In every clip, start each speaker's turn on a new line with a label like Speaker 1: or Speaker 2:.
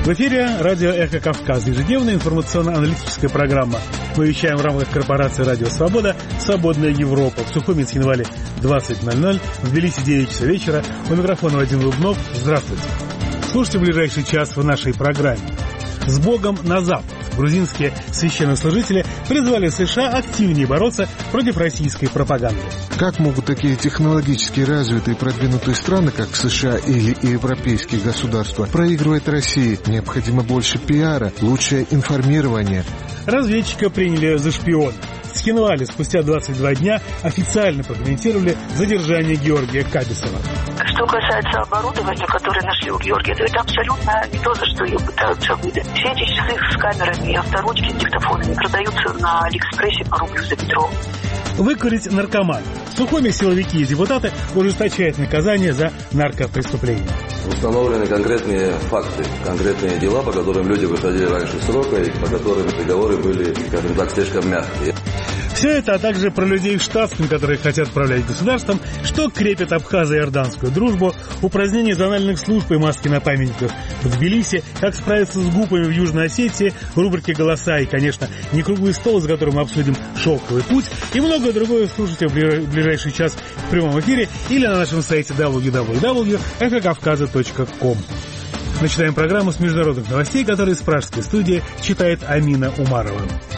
Speaker 1: В эфире радио «Эхо Кавказа», ежедневная информационно-аналитическая программа. Мы вещаем в рамках корпорации «Радио Свобода», «Свободная Европа». В Сухуми, Цхинвале 20:00, в Тбилиси 9 часов вечера. У микрофона Вадим Лубнов. Здравствуйте. Слушайте в ближайший час в нашей программе. С Богом на Запад. Грузинские священнослужители призвали США активнее бороться против российской пропаганды.
Speaker 2: Как могут такие технологически развитые и продвинутые страны, как США или европейские государства, проигрывать России? Необходимо больше пиара, лучшее информирование.
Speaker 1: Разведчика приняли за шпиона. В Цхинвале спустя 22 дня официально прокомментировали задержание Георгия Кабисова.
Speaker 3: Что касается оборудования, которое нашли у Георгия, то это абсолютно не то, за что ее пытаются выдать. Все эти часы с камерами и авторучки с диктофонами продаются на Алиэкспрессе по рублю за метро.
Speaker 1: Выкурить наркоман. В Сухуми силовики и депутаты ужесточают наказание за наркопреступления.
Speaker 4: Установлены конкретные факты, конкретные дела, по которым люди выходили раньше срока и по которым приговоры были, скажем так, слишком мягкие.
Speaker 1: Все это, а также про людей в штатском, которые хотят управлять государством, что крепит абхазо-иорданскую дружбу, упразднение зональных служб и маски на памятниках в Тбилиси, как справиться с гупами в Южной Осетии, в рубрике «Голоса» и, конечно, не круглый стол, за которым мы обсудим «Шелковый путь» и многое другое слушайте в ближайший час в прямом эфире или на нашем сайте www.эхокавказа.ком. Начинаем программу с международных новостей, которые из пражской студии читает Амина Умарова.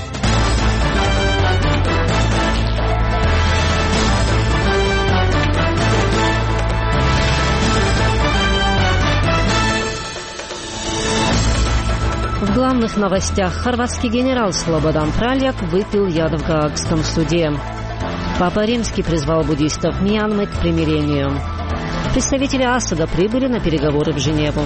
Speaker 5: В главных новостях хорватский генерал Слободан Праljak выпил яд в Гаагском суде. Папа Римский призвал буддистов Мьянмы к примирению. Представители Асада прибыли на переговоры в Женеву.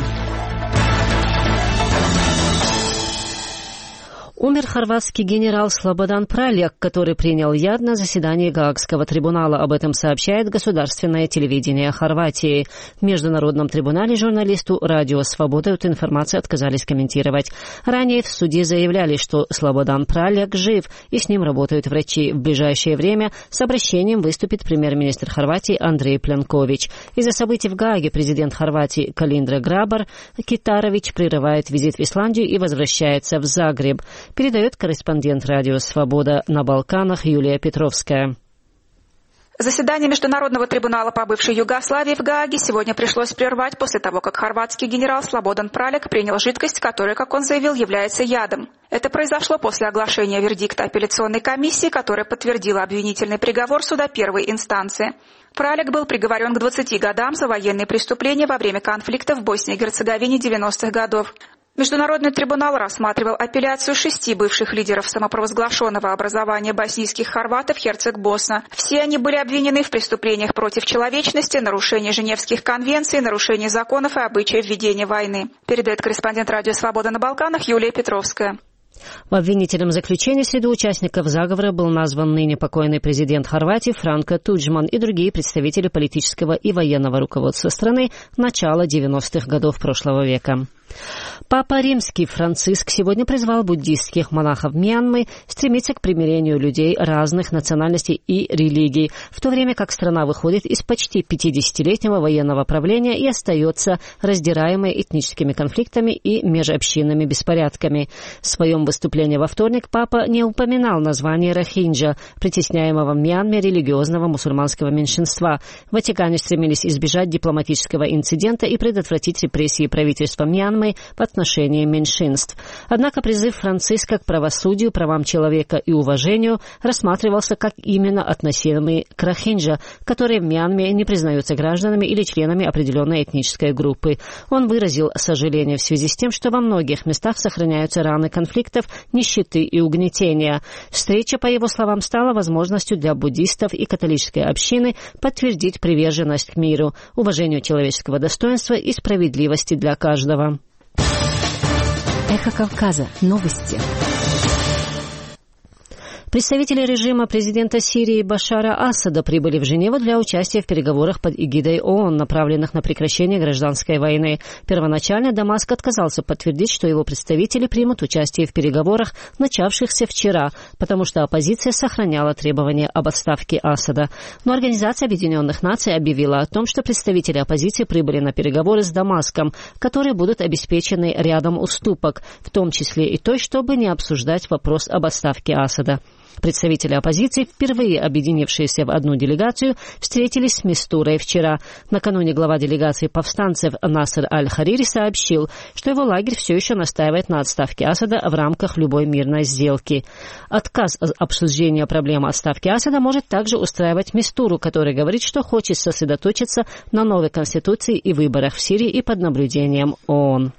Speaker 5: Умер хорватский генерал Слободан Праljak, который принял яд на заседании Гаагского трибунала. Об этом сообщает государственное телевидение Хорватии. В Международном трибунале журналисту «Радио Свобода» эту информацию отказались комментировать. Ранее в суде заявляли, что Слободан Праljak жив и с ним работают врачи. В ближайшее время с обращением выступит премьер-министр Хорватии Андрей Пленкович. Из-за событий в Гааге президент Хорватии Калиндра Грабар-Китарович прерывает визит в Исландию и возвращается в Загреб. Передает корреспондент «Радио Свобода» на Балканах Юлия Петровская.
Speaker 6: Заседание Международного трибунала по бывшей Югославии в Гааге сегодня пришлось прервать после того, как хорватский генерал Слободан Праljak принял жидкость, которая, как он заявил, является ядом. Это произошло после оглашения вердикта апелляционной комиссии, которая подтвердила обвинительный приговор суда первой инстанции. Праljak был приговорен к 20 годам за военные преступления во время конфликта в Боснии и Герцеговине 90-х годов. Международный трибунал рассматривал апелляцию 6 бывших лидеров самопровозглашенного образования боснийских хорватов Херцег-Босна. Все они были обвинены в преступлениях против человечности, нарушении Женевских конвенций, нарушении законов и обычаев ведения войны. Передает корреспондент «Радио Свобода» на Балканах Юлия Петровская.
Speaker 5: В обвинительном заключении среди участников заговора был назван ныне покойный президент Хорватии Франко Туджман и другие представители политического и военного руководства страны начала 90-х годов прошлого века. Папа Римский Франциск сегодня призвал буддистских монахов Мьянмы стремиться к примирению людей разных национальностей и религий, в то время как страна выходит из почти 50-летнего военного правления и остается раздираемой этническими конфликтами и межобщинными беспорядками. В своем выступлении во вторник папа не упоминал название рохинджа, притесняемого в Мьянме религиозного мусульманского меньшинства. В Ватикане стремились избежать дипломатического инцидента и предотвратить репрессии правительства Мьянмы в отношении меньшинств. Однако призыв Франциска к правосудию, правам человека и уважению рассматривался как именно относимый к рохинджа, которые в Мьянме не признаются гражданами или членами определенной этнической группы. Он выразил сожаление в связи с тем, что во многих местах сохраняются раны конфликтов, нищеты и угнетения. Встреча, по его словам, стала возможностью для буддистов и католической общины подтвердить приверженность к миру, уважению человеческого достоинства и справедливости для каждого.
Speaker 7: Эхо Кавказа. Новости.
Speaker 5: Представители режима президента Сирии Башара Асада прибыли в Женеву для участия в переговорах под эгидой ООН, направленных на прекращение гражданской войны. Первоначально Дамаск отказался подтвердить, что его представители примут участие в переговорах, начавшихся вчера, потому что оппозиция сохраняла требования об отставке Асада. Но Организация Объединенных Наций объявила о том, что представители оппозиции прибыли на переговоры с Дамаском, которые будут обеспечены рядом уступок, в том числе и той, чтобы не обсуждать вопрос об отставке Асада. Представители оппозиции, впервые объединившиеся в одну делегацию, встретились с Мистурой вчера. Накануне глава делегации повстанцев Насер Аль-Харири сообщил, что его лагерь все еще настаивает на отставке Асада в рамках любой мирной сделки. Отказ от обсуждения проблемы отставки Асада может также устраивать Мистуру, который говорит, что хочет сосредоточиться на новой конституции и выборах в Сирии и под наблюдением ООН.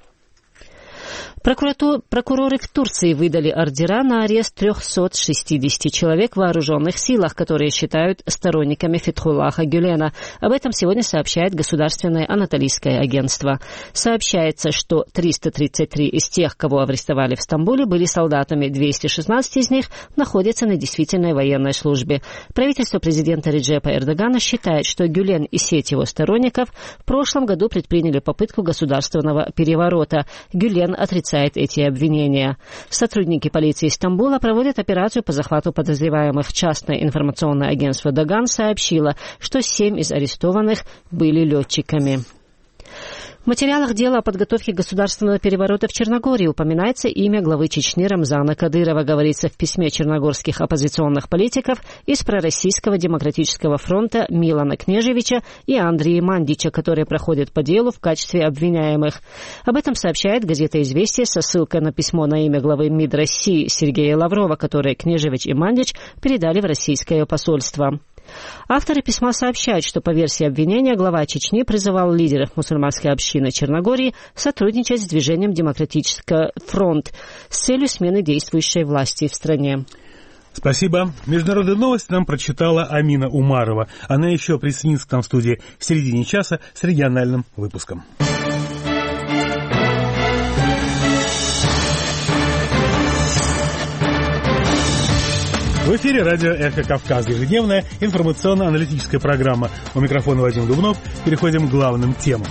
Speaker 5: Прокуроры в Турции выдали ордера на арест 360 человек в вооруженных силах, которые считают сторонниками Фетхуллаха Гюлена. Об этом сегодня сообщает Государственное анатолийское агентство. Сообщается, что 333 из тех, кого арестовали в Стамбуле, были солдатами, 216 из них находятся на действительной военной службе. Правительство президента Реджепа Эрдогана считает, что Гюлен и сеть его сторонников в прошлом году предприняли попытку государственного переворота. Гюлен отрицает эти обвинения. Сотрудники полиции Стамбула проводят операцию по захвату подозреваемых. Частное информационное агентство «Даган» сообщило, что 7 из арестованных были летчиками. В материалах дела о подготовке государственного переворота в Черногории упоминается имя главы Чечни Рамзана Кадырова, говорится в письме черногорских оппозиционных политиков из пророссийского демократического фронта Милана Кнежевича и Андрея Мандича, которые проходят по делу в качестве обвиняемых. Об этом сообщает газета «Известия» со ссылкой на письмо на имя главы МИД России Сергея Лаврова, которое Кнежевич и Мандич передали в российское посольство. Авторы письма сообщают, что по версии обвинения глава Чечни призывал лидеров мусульманской общины Черногории сотрудничать с движением «Демократический фронт» с целью смены действующей власти в стране.
Speaker 1: Спасибо. Международные новости нам прочитала Амина Умарова. Она еще присоединится к нам в студии в середине часа с региональным выпуском. В эфире радио «Эхо Кавказа», ежедневная информационно-аналитическая программа. У микрофона Вадим Дубнов. Переходим к главным темам.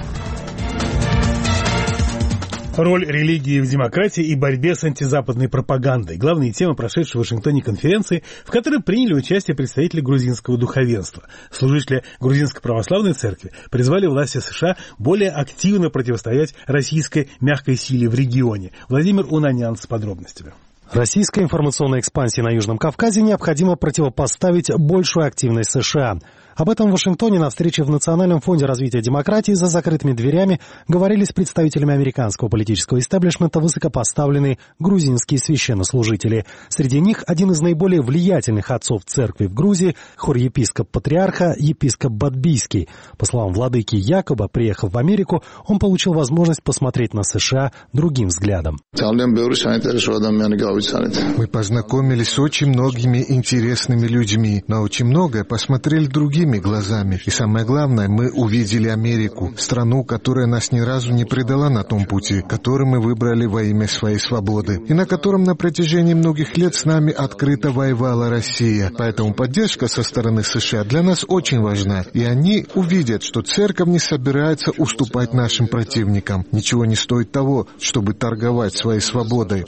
Speaker 1: Роль религии в демократии и борьбе с антизападной пропагандой. Главные темы прошедшей в Вашингтоне конференции, в которой приняли участие представители грузинского духовенства. Служители грузинской православной церкви призвали власти США более активно противостоять российской мягкой силе в регионе. Владимир Унанян с подробностями.
Speaker 7: Российской информационной экспансии на Южном Кавказе необходимо противопоставить большую активность США. Об этом в Вашингтоне на встрече в Национальном фонде развития демократии за закрытыми дверями говорили с представителями американского политического истеблишмента высокопоставленные грузинские священнослужители. Среди них один из наиболее влиятельных отцов церкви в Грузии, хор-епископ-патриарха, епископ Бадбийский. По словам владыки Якоба, приехав в Америку, он получил возможность посмотреть на США другим взглядом.
Speaker 2: Мы познакомились с очень многими интересными людьми, но очень многое посмотрели другими глазами. И самое главное, мы увидели Америку, страну, которая нас ни разу не предала на том пути, который мы выбрали во имя своей свободы, и на котором на протяжении многих лет с нами открыто воевала Россия. Поэтому поддержка со стороны США для нас очень важна, и они увидят, что церковь не собирается уступать нашим противникам. Ничего не стоит того, чтобы торговать своей свободой.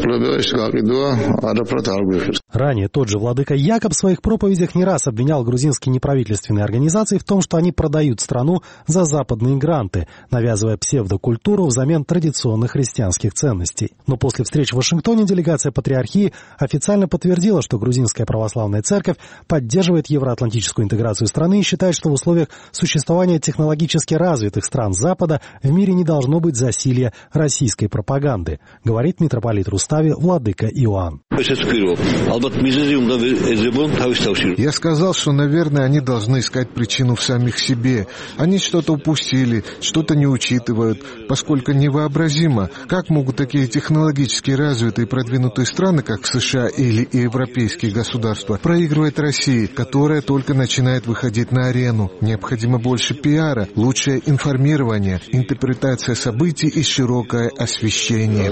Speaker 7: Ранее тот же владыка Якоб в своих проповедях не раз обвинял грузинские неправительственные организации в том, что они продают страну за западные гранты, навязывая псевдокультуру взамен традиционных христианских ценностей. Но после встреч в Вашингтоне делегация патриархии официально подтвердила, что грузинская православная церковь поддерживает евроатлантическую интеграцию страны и считает, что в условиях существования технологически развитых стран Запада в мире не должно быть засилья российской пропаганды, говорит митрополит Рустави владыка Иоанн.
Speaker 2: Я сказал, что, наверное, они должны должны искать причину в самих себе. Они что-то упустили, что-то не учитывают, поскольку невообразимо, как могут такие технологически развитые и продвинутые страны, как США или европейские государства, проигрывать России, которая только начинает выходить на арену. Необходимо больше пиара, лучшее информирование, интерпретация событий и широкое освещение.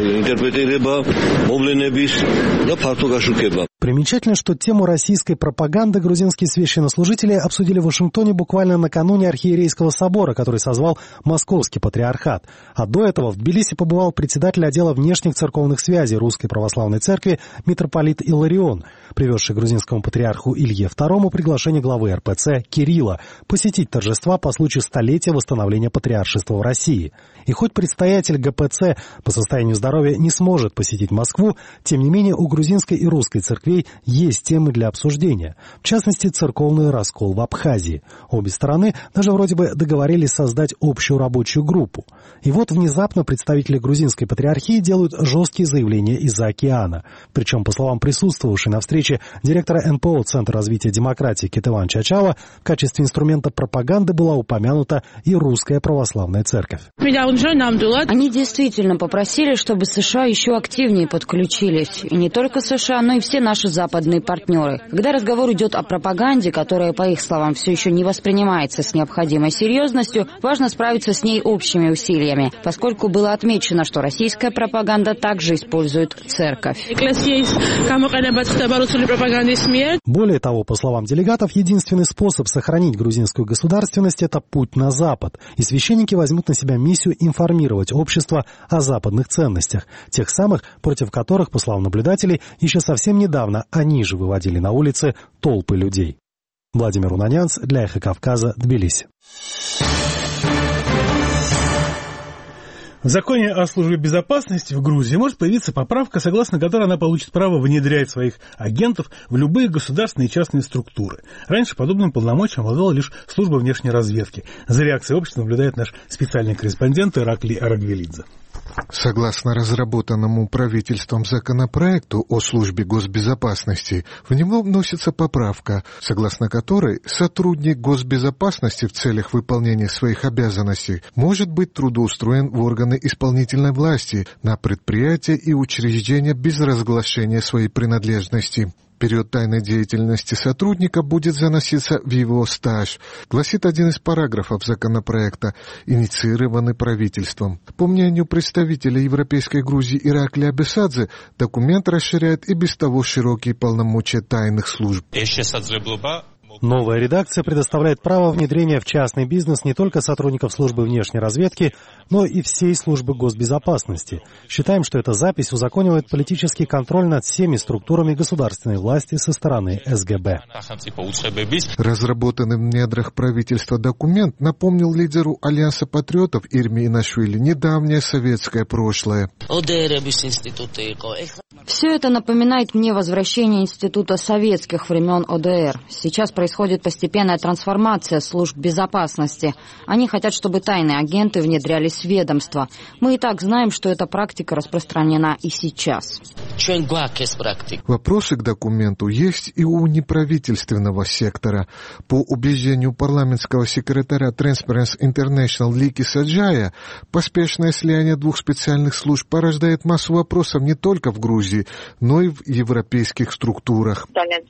Speaker 7: Примечательно, что тему российской пропаганды грузинские священнослужители обсудили в Вашингтоне буквально накануне Архиерейского собора, который созвал Московский патриархат. А до этого в Тбилиси побывал председатель отдела внешних церковных связей Русской Православной Церкви митрополит Илларион, привезший грузинскому патриарху Илье II приглашение главы РПЦ Кирилла посетить торжества по случаю столетия восстановления патриаршества в России. И хоть предстоятель ГПЦ по состоянию здоровья не сможет посетить Москву, тем не менее у грузинской и русской церквей есть темы для обсуждения. В частности, церковный раскол в Абхазии. Обе стороны даже вроде бы договорились создать общую рабочую группу. И вот внезапно представители грузинской патриархии делают жесткие заявления из-за океана. Причем, по словам присутствовавшей на встрече директора НПО Центра развития демократии Кетеван Чачава, в качестве инструмента пропаганды была упомянута и Русская Православная Церковь.
Speaker 8: Они действительно попросили, чтобы США еще активнее подключились. И не только США, но и все наши западные партнеры. Когда разговор идет о пропаганде, которая, по их словам, все еще не воспринимается с необходимой серьезностью, важно справиться с ней общими усилиями, поскольку было отмечено, что российская пропаганда также использует церковь.
Speaker 7: Более того, по словам делегатов, единственный способ сохранить грузинскую государственность – это путь на Запад. И священники возьмут на себя миссию информировать общество о западных ценностях, тех самых, против которых, по словам наблюдателей, еще совсем недавно они же выводили на улицы толпы людей. Владимир Унанянц для Эхо Кавказа, Тбилиси.
Speaker 1: В законе о службе безопасности в Грузии может появиться поправка, согласно которой она получит право внедрять своих агентов в любые государственные и частные структуры. Раньше подобным полномочием обладала лишь служба внешней разведки. За реакцией общества наблюдает наш специальный корреспондент Ираклий Арагвелидзе.
Speaker 2: Согласно разработанному правительством законопроекту о службе госбезопасности, в него вносится поправка, согласно которой сотрудник госбезопасности в целях выполнения своих обязанностей может быть трудоустроен в органы исполнительной власти, на предприятия и учреждения без разглашения своей принадлежности. Период тайной деятельности сотрудника будет заноситься в его стаж, гласит один из параграфов законопроекта, инициированный правительством. По мнению представителя Европейской Грузии Ираклия Абесадзе, документ расширяет и без того широкие полномочия тайных служб.
Speaker 7: Новая редакция предоставляет право внедрения в частный бизнес не только сотрудников службы внешней разведки, но и всей службы госбезопасности. Считаем, что эта запись узаконивает политический контроль над всеми структурами государственной власти со стороны СГБ.
Speaker 2: Разработанный в недрах правительства документ напомнил лидеру Альянса патриотов Ирме Инашвили недавнее советское прошлое.
Speaker 8: Все это напоминает мне возвращение института советских времен ОДР. Сейчас происходит постепенная трансформация служб безопасности. Они хотят, чтобы тайные агенты внедрялись в ведомства. Мы и так знаем, что эта практика распространена и сейчас.
Speaker 2: Вопросы к документу есть и у неправительственного сектора. По убеждению парламентского секретаря Transparency International Лики Саджая, поспешное слияние двух специальных служб порождает массу вопросов не только в Грузии, но и в европейских структурах.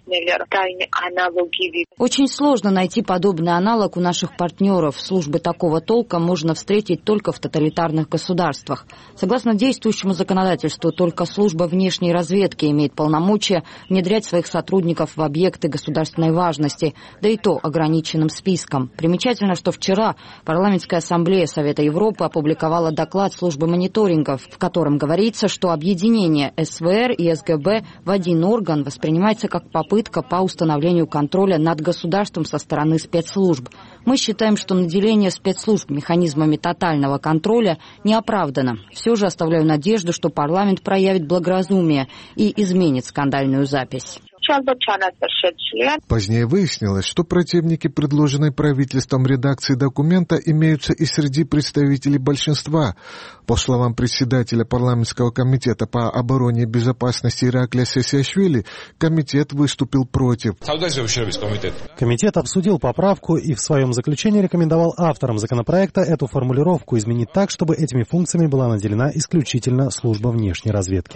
Speaker 8: Очень сложно найти подобный аналог у наших партнеров. Службы такого толка можно встретить только в тоталитарных государствах. Согласно действующему законодательству, только служба внешней разведки имеет полномочия внедрять своих сотрудников в объекты государственной важности, да и то ограниченным списком. Примечательно, что вчера Парламентская ассамблея Совета Европы опубликовала доклад службы мониторингов, в котором говорится, что объединение СВР и СГБ в один орган воспринимается как попытка по установлению контроля над государством со стороны спецслужб. Мы считаем, что наделение спецслужб механизмами тотального контроля не оправдано. Все же оставляю надежду, что парламент проявит благоразумие и изменит скандальную запись.
Speaker 2: Позднее выяснилось, что противники предложенной правительством редакции документа имеются и среди представителей большинства. По словам председателя парламентского комитета по обороне и безопасности Ираклия Сесиашвили, комитет выступил против.
Speaker 7: Комитет обсудил поправку и в своем заключении рекомендовал авторам законопроекта эту формулировку изменить так, чтобы этими функциями была наделена исключительно служба внешней разведки.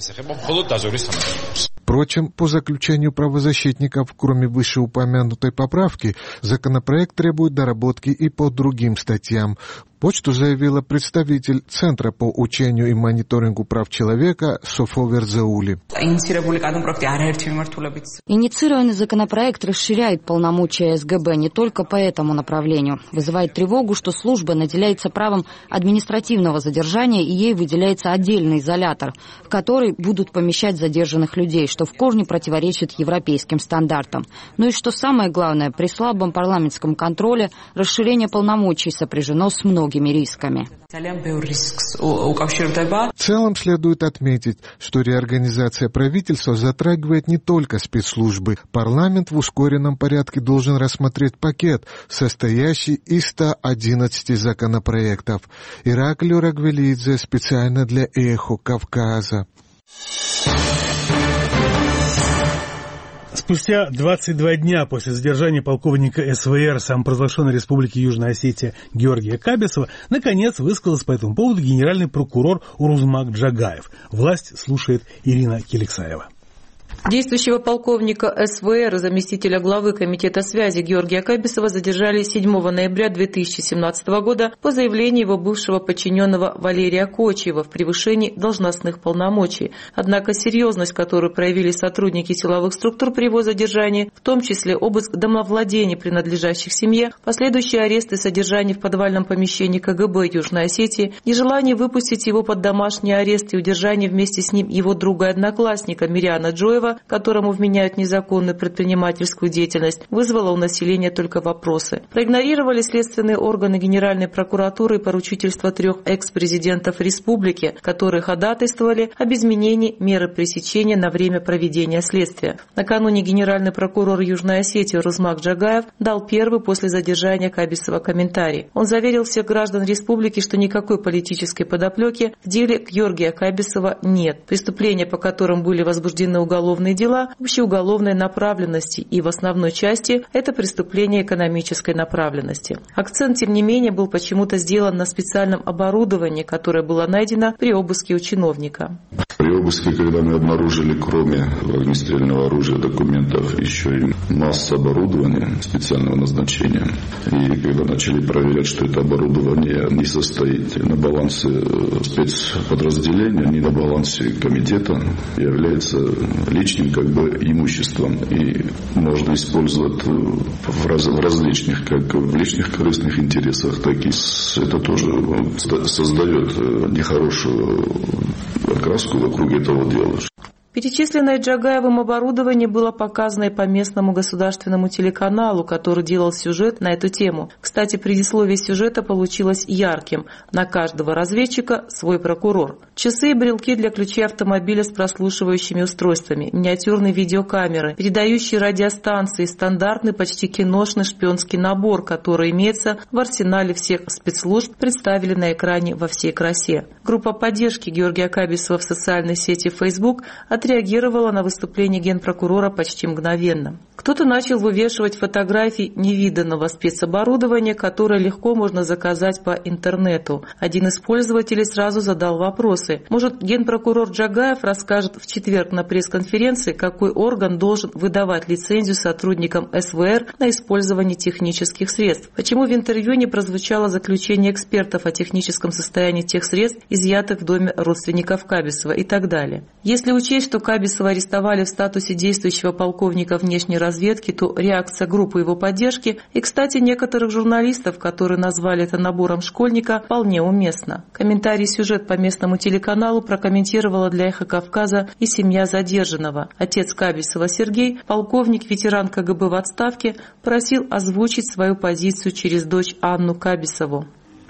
Speaker 2: Впрочем, по заключению правозащитников, кроме вышеупомянутой поправки, законопроект требует доработки и по другим статьям. Вот что заявила представитель Центра по учению и мониторингу прав человека Софо Верзаули.
Speaker 8: Инициированный законопроект расширяет полномочия СГБ не только по этому направлению. Вызывает тревогу, что служба наделяется правом административного задержания и ей выделяется отдельный изолятор, в который будут помещать задержанных людей, что в корне противоречит европейским стандартам. Ну и что самое главное, при слабом парламентском контроле расширение полномочий сопряжено с многими рисками.
Speaker 2: В целом следует отметить, что реорганизация правительства затрагивает не только спецслужбы. Парламент в ускоренном порядке должен рассмотреть пакет, состоящий из 111 законопроектов. Ираклио Рагвелидзе специально для «Эхо Кавказа».
Speaker 1: Спустя 22 дня после задержания полковника СВР самопровозглашенной Республики Южная Осетия Георгия Кабисова наконец высказался по этому поводу генеральный прокурор Урузмак Джагаев. Власть слушает Ирина Келексаева.
Speaker 9: Действующего полковника СВР и заместителя главы Комитета связи Георгия Кабисова задержали 7 ноября 2017 года по заявлению его бывшего подчиненного Валерия Кочиева в превышении должностных полномочий. Однако серьезность, которую проявили сотрудники силовых структур при его задержании, в том числе обыск домовладений, принадлежащих семье, последующие аресты и содержание в подвальном помещении КГБ Южной Осетии, нежелание выпустить его под домашний арест и удержание вместе с ним его друга и одноклассника Мириана Джоева, которому вменяют незаконную предпринимательскую деятельность, вызвало у населения только вопросы. Проигнорировали следственные органы Генеральной прокуратуры и поручительства 3 экс-президентов республики, которые ходатайствовали об изменении меры пресечения на время проведения следствия. Накануне генеральный прокурор Южной Осетии Урузмак Джагаев дал первый после задержания Кабисова комментарий. Он заверил всех граждан республики, что никакой политической подоплеки в деле Георгия Кабисова нет. Преступления, по которым были возбуждены уголовные дела общеуголовной направленности и в основной части это преступление экономической направленности. Акцент, тем не менее, был почему-то сделан на специальном оборудовании, которое было найдено при обыске у чиновника.
Speaker 10: При обыске, когда мы обнаружили, кроме огнестрельного оружия, документов, еще и массу оборудования специального назначения, и когда начали проверять, что это оборудование не состоит на балансе спецподразделения, не на балансе комитета, является личным имуществом и можно использовать в различных, как в личных корыстных интересах, так и это тоже создает нехорошую окраску вокруг этого дела.
Speaker 9: Перечисленное Джагаевым оборудование было показано и по местному государственному телеканалу, который делал сюжет на эту тему. Кстати, предисловие сюжета получилось ярким. На каждого разведчика свой прокурор. Часы и брелки для ключей автомобиля с прослушивающими устройствами, миниатюрные видеокамеры, передающие радиостанции, стандартный почти киношный шпионский набор, который имеется в арсенале всех спецслужб, представили на экране во всей красе. Группа поддержки Георгия Кабисова в социальной сети Facebook отреагировала на выступление генпрокурора почти мгновенно. Кто-то начал вывешивать фотографии невиданного спецоборудования, которое легко можно заказать по интернету. Один из пользователей сразу задал вопросы. Может, генпрокурор Джагаев расскажет в четверг на пресс-конференции, какой орган должен выдавать лицензию сотрудникам СВР на использование технических средств? Почему в интервью не прозвучало заключение экспертов о техническом состоянии тех средств, изъятых в доме родственников Кабисова и так далее? Если учесть, что Кабисова арестовали в статусе действующего полковника внешней разведки, то реакция группы его поддержки и, кстати, некоторых журналистов, которые назвали это набором школьника, вполне уместна. Комментарий сюжет по местному телеканалу прокомментировала для «Эхо Кавказа» и семья задержанного. Отец Кабисова Сергей, полковник, ветеран КГБ в отставке, просил озвучить свою позицию через дочь Анну Кабисову.
Speaker 3: Что касается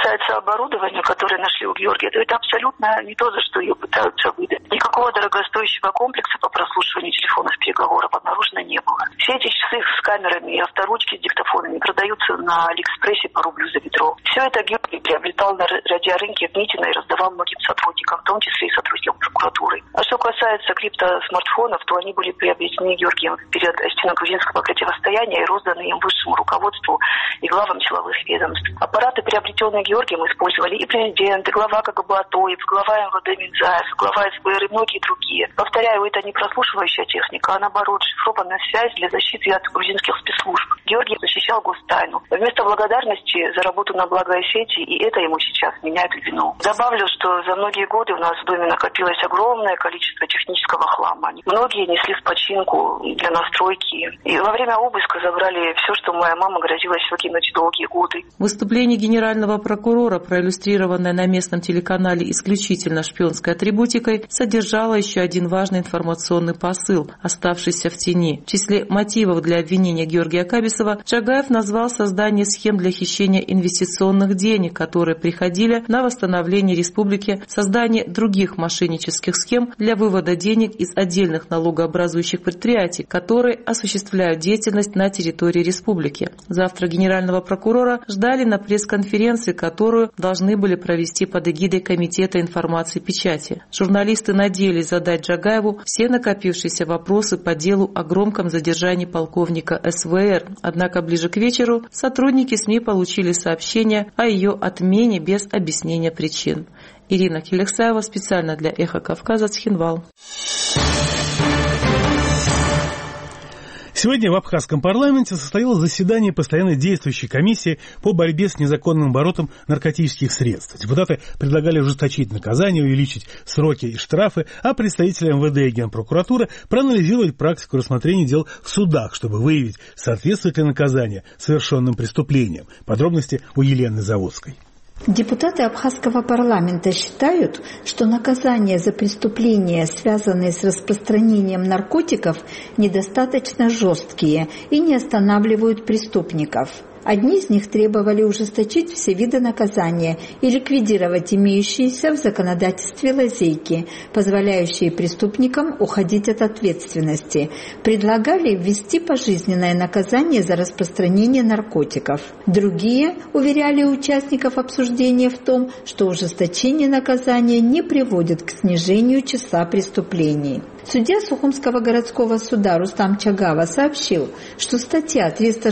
Speaker 3: касается оборудования, которое нашли у Георгия, то это абсолютно не то, за что ее пытаются выдать. Никакого дорогостоящего комплекса по прослушиванию телефонных переговоров обнаружено не было. Все эти часы с камерами и авторучки с диктофонами продаются на Алиэкспрессе по рублю за ведро. Все это Георгий приобретал на радиорынке в Митино и раздавал многим сотрудникам, в том числе и сотрудникам прокуратуры. А что касается криптосмартфонов, то они были приобретены Георгием в период осетино-грузинского противостояния и розданы им высшему руководству и главам силовых ведомств. Аппараты, приобретенные Георгием, использовали и президент, и глава КГБ Атоев, глава МВД Минзаев, глава СБР и многие другие. Повторяю, это не прослушивающая техника, а наоборот, шифрованная связь для защиты от грузинских спецслужб. Георгий защищал гостайну. Вместо благодарности за работу на благо Осетии, и это ему сейчас меняет в вину. Добавлю, что за многие годы у нас в доме накопилось огромное количество технического хлама. Многие несли в починку для настройки. И во время обыска забрали все, что моя мама грозилась выкинуть долгие годы.
Speaker 9: Выступление генерального прокурора, проиллюстрированное на местном телеканале исключительно шпионской атрибутикой, содержало еще один важный информационный посыл, оставшийся в тени. В числе мотивов для обвинения Георгия Кабисова Джагаев назвал создание схем для хищения инвестиционных денег, которые приходили на восстановление республики, создание других мошеннических схем для вывода денег из отдельных налогообразующих предприятий, которые осуществляют деятельность на территории республики. Завтра генерального прокурора ждали на пресс-конференции, которую должны были провести под эгидой Комитета информации и печати. Журналисты надеялись задать Джагаеву все накопившиеся вопросы по делу о громком задержании полковника СВР. Однако ближе к вечеру сотрудники СМИ получили сообщение о ее отмене без объяснения причин. Ирина Келексаева специально для «Эхо Кавказа», Цхинвал.
Speaker 1: Сегодня в Абхазском парламенте состоялось заседание постоянной действующей комиссии по борьбе с незаконным оборотом наркотических средств. Депутаты предлагали ужесточить наказание, увеличить сроки и штрафы, а представители МВД и Генпрокуратуры проанализировать практику рассмотрения дел в судах, чтобы выявить, соответствует ли наказание совершенным преступлениям. Подробности у Елены Заводской.
Speaker 11: Депутаты Абхазского парламента считают, что наказания за преступления, связанные с распространением наркотиков, недостаточно жесткие и не останавливают преступников. Одни из них требовали ужесточить все виды наказания и ликвидировать имеющиеся в законодательстве лазейки, позволяющие преступникам уходить от ответственности. Предлагали ввести пожизненное наказание за распространение наркотиков. Другие уверяли участников обсуждения в том, что ужесточение наказания не приводит к снижению числа преступлений. Судья Сухумского городского суда Рустам Чагава сообщил, что статья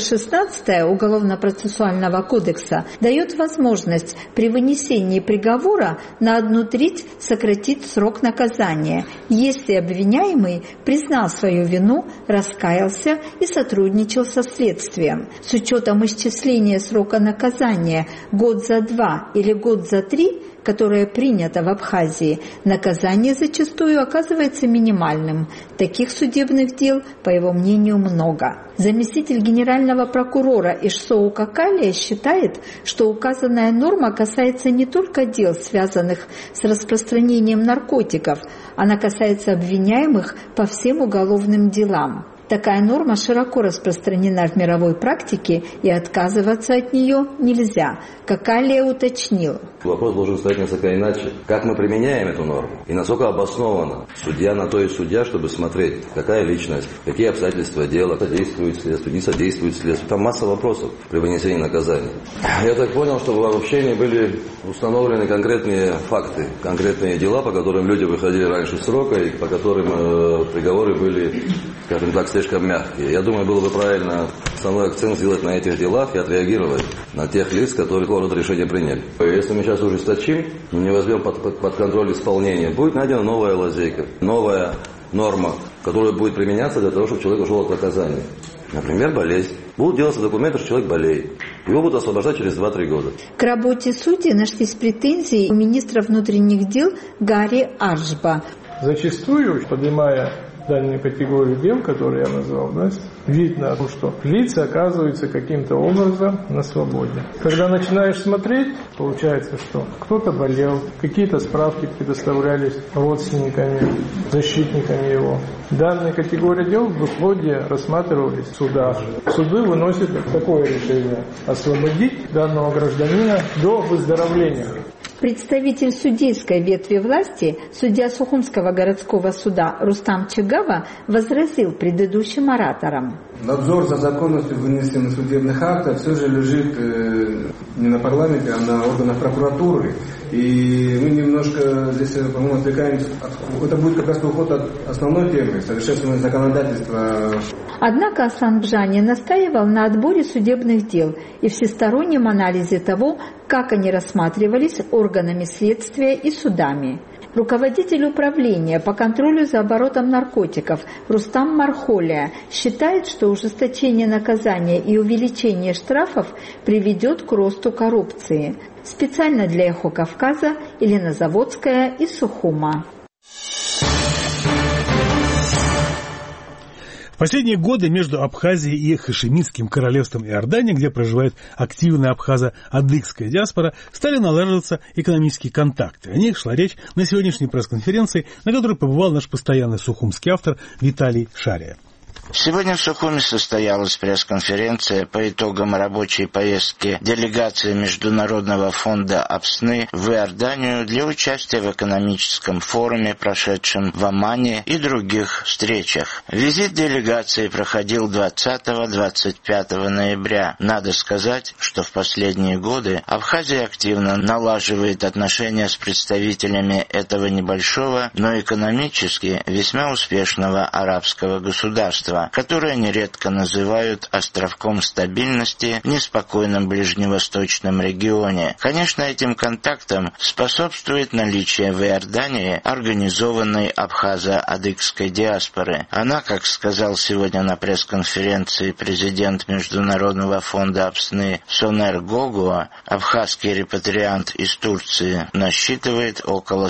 Speaker 11: 316 Уголовно-процессуального кодекса дает возможность при вынесении приговора на 1/3 сократить срок наказания, если обвиняемый признал свою вину, раскаялся и сотрудничал со следствием. С учетом исчисления срока наказания год за 2 или год за 3, которое принято в Абхазии, наказание зачастую оказывается минимальным. Таких судебных дел, по его мнению, много. Заместитель генерального прокурора Ишсоу Какалия считает, что указанная норма касается не только дел, связанных с распространением наркотиков, она касается обвиняемых по всем уголовным делам. Такая норма широко распространена в мировой практике, и отказываться от нее нельзя. Какалия уточнил.
Speaker 4: Вопрос должен стоять несколько иначе. Как мы применяем эту норму? И насколько обоснованно? Судья на то и судья, чтобы смотреть, какая личность, какие обстоятельства дела, содействует следствию, не содействует следствию. Там масса вопросов при вынесении наказания. Я так понял, что в обобщении были установлены конкретные факты, конкретные дела, по которым люди выходили раньше срока и по которым приговоры были, скажем так, слишком мягкие. Я думаю, было бы правильно основной акцент сделать на этих делах и отреагировать на тех лиц, которые такого рода решения приняли. Если мы сейчас ужесточим, не возьмем под контроль исполнения, будет найдена новая лазейка, новая норма, которая будет применяться для того, чтобы человек ушел от наказания. Например, болезнь. Будут делаться документы, что человек болеет. Его будут освобождать через 2-3 года.
Speaker 11: К работе судей нашлись претензии у министра внутренних дел Гарри Аржба.
Speaker 12: Зачастую, поднимая данную категорию дел, которые я назвал, да, видно, что лица оказываются каким-то образом на свободе. Когда начинаешь смотреть, получается, что кто-то болел, какие-то справки предоставлялись родственниками, защитниками его. Данная категория дел в исходе рассматривались в судах. Суды выносят такое решение – освободить данного гражданина до выздоровления.
Speaker 11: Представитель судейской ветви власти, судья Сухумского городского суда Рустам Чигава, возразил предыдущим ораторам.
Speaker 13: Надзор за законностью вынесенных судебных актов все же лежит не на парламенте, а на органах прокуратуры. И мы немножко здесь, по-моему, отвлекаемся. Это будет как раз уход от основной темы, совершенствование законодательства.
Speaker 11: Однако Асан Бжани настаивал на отборе судебных дел и всестороннем анализе того, как они рассматривались органами следствия и судами. Руководитель управления по контролю за оборотом наркотиков Рустам Мархолия считает, что ужесточение наказания и увеличение штрафов приведет к росту коррупции. Специально для «Эхо Кавказа» Елена Заводская из Сухума.
Speaker 1: В последние годы между Абхазией и Хашемитским королевством Иордания, где проживает активная абхазо-адыгская диаспора, стали налаживаться экономические контакты. О них шла речь на сегодняшней пресс-конференции, на которой побывал наш постоянный сухумский автор Виталий Шария.
Speaker 14: Сегодня в Сухуме состоялась пресс-конференция по итогам рабочей поездки делегации Международного фонда АПСНы в Иорданию для участия в экономическом форуме, прошедшем в Омане, и других встречах. Визит делегации проходил 20-25 ноября. Надо сказать, что в последние годы Абхазия активно налаживает отношения с представителями этого небольшого, но экономически весьма успешного арабского государства, которое нередко называют островком стабильности в неспокойном ближневосточном регионе. Конечно, этим контактам способствует наличие в Иордании организованной абхазо-адыгской диаспоры. Она, как сказал сегодня на пресс-конференции президент Международного фонда АПСНы Сонер Гогуа, абхазский репатриант из Турции насчитывает около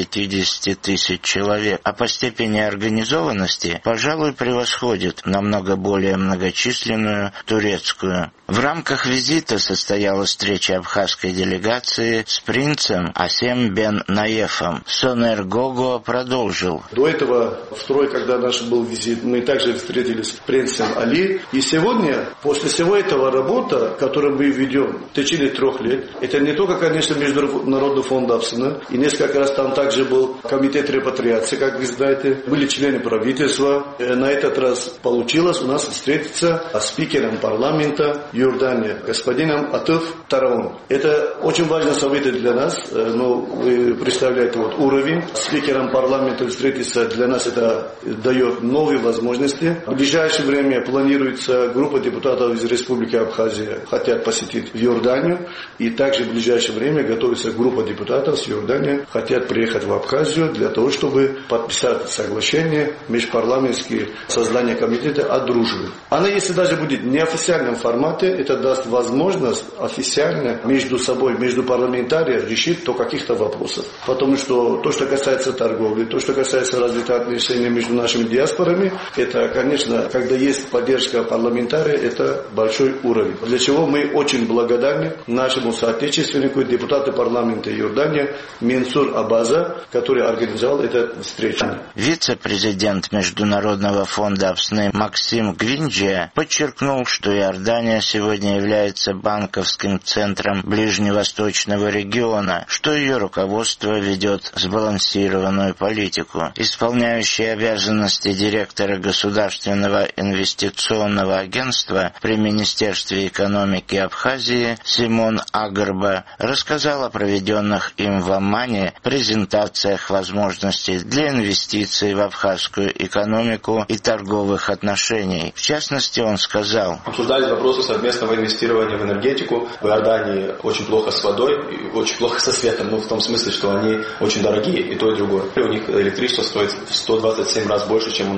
Speaker 14: 150 тысяч человек, а по степени организованности, пожалуй, превосходит намного более многочисленную турецкую. В рамках визита состоялась встреча абхазской делегации с принцем Асем бен Наефом. Сонер Гогуа продолжил.
Speaker 15: До этого, когда наш был визит, мы также встретились с принцем Али. И сегодня, после всего этого работа, которую мы ведем в течение 3 лет, это не только, конечно, Международный фонд АПСНа, и несколько раз там также был комитет репатриации, как вы знаете, были члены правительства. На этот раз получилось у нас встретиться с спикером парламента Иордания, господином Атыф Тараун. Это очень важное событие для нас, но вы представляете уровень. С спикером парламента встретиться для нас это дает новые возможности. В ближайшее время планируется группа депутатов из Республики Абхазия хотят посетить Иорданию, и также в ближайшее время готовится группа депутатов с Иордании хотят приехать в Абхазию для того, чтобы подписать соглашение межпарламентские создания комитета о дружбе. Она, если даже будет в неофициальном формате, это даст возможность официально между собой, между парламентариями решить то каких-то вопросов. Потому что то, что касается торговли, то, что касается развития отношений между нашими диаспорами, это, конечно, когда есть поддержка парламентария, это большой уровень. Для чего мы очень благодарны нашему соотечественнику, депутату парламента Иордания Менсур Абаза, который организовал эту встречу.
Speaker 14: Вице-президент Международного фонда АПСНы Максим Гвинджия подчеркнул, что Иордания сегодня является банковским центром ближневосточного региона, что ее руководство ведет сбалансированную политику. Исполняющий обязанности директора Государственного инвестиционного агентства при Министерстве экономики Абхазии Симон Агарба рассказал о проведенных им в Омане презентациях возможностей для инвестиций в абхазскую экономику и торговых отношений. В частности, он сказал:
Speaker 16: обсуждались вопросы совместного инвестирования в энергетику. В Иордании очень плохо с водой и очень плохо со светом, в том смысле, что они очень дорогие, и то, и другое. У них электричество стоит в 127 раз больше, чем у нас.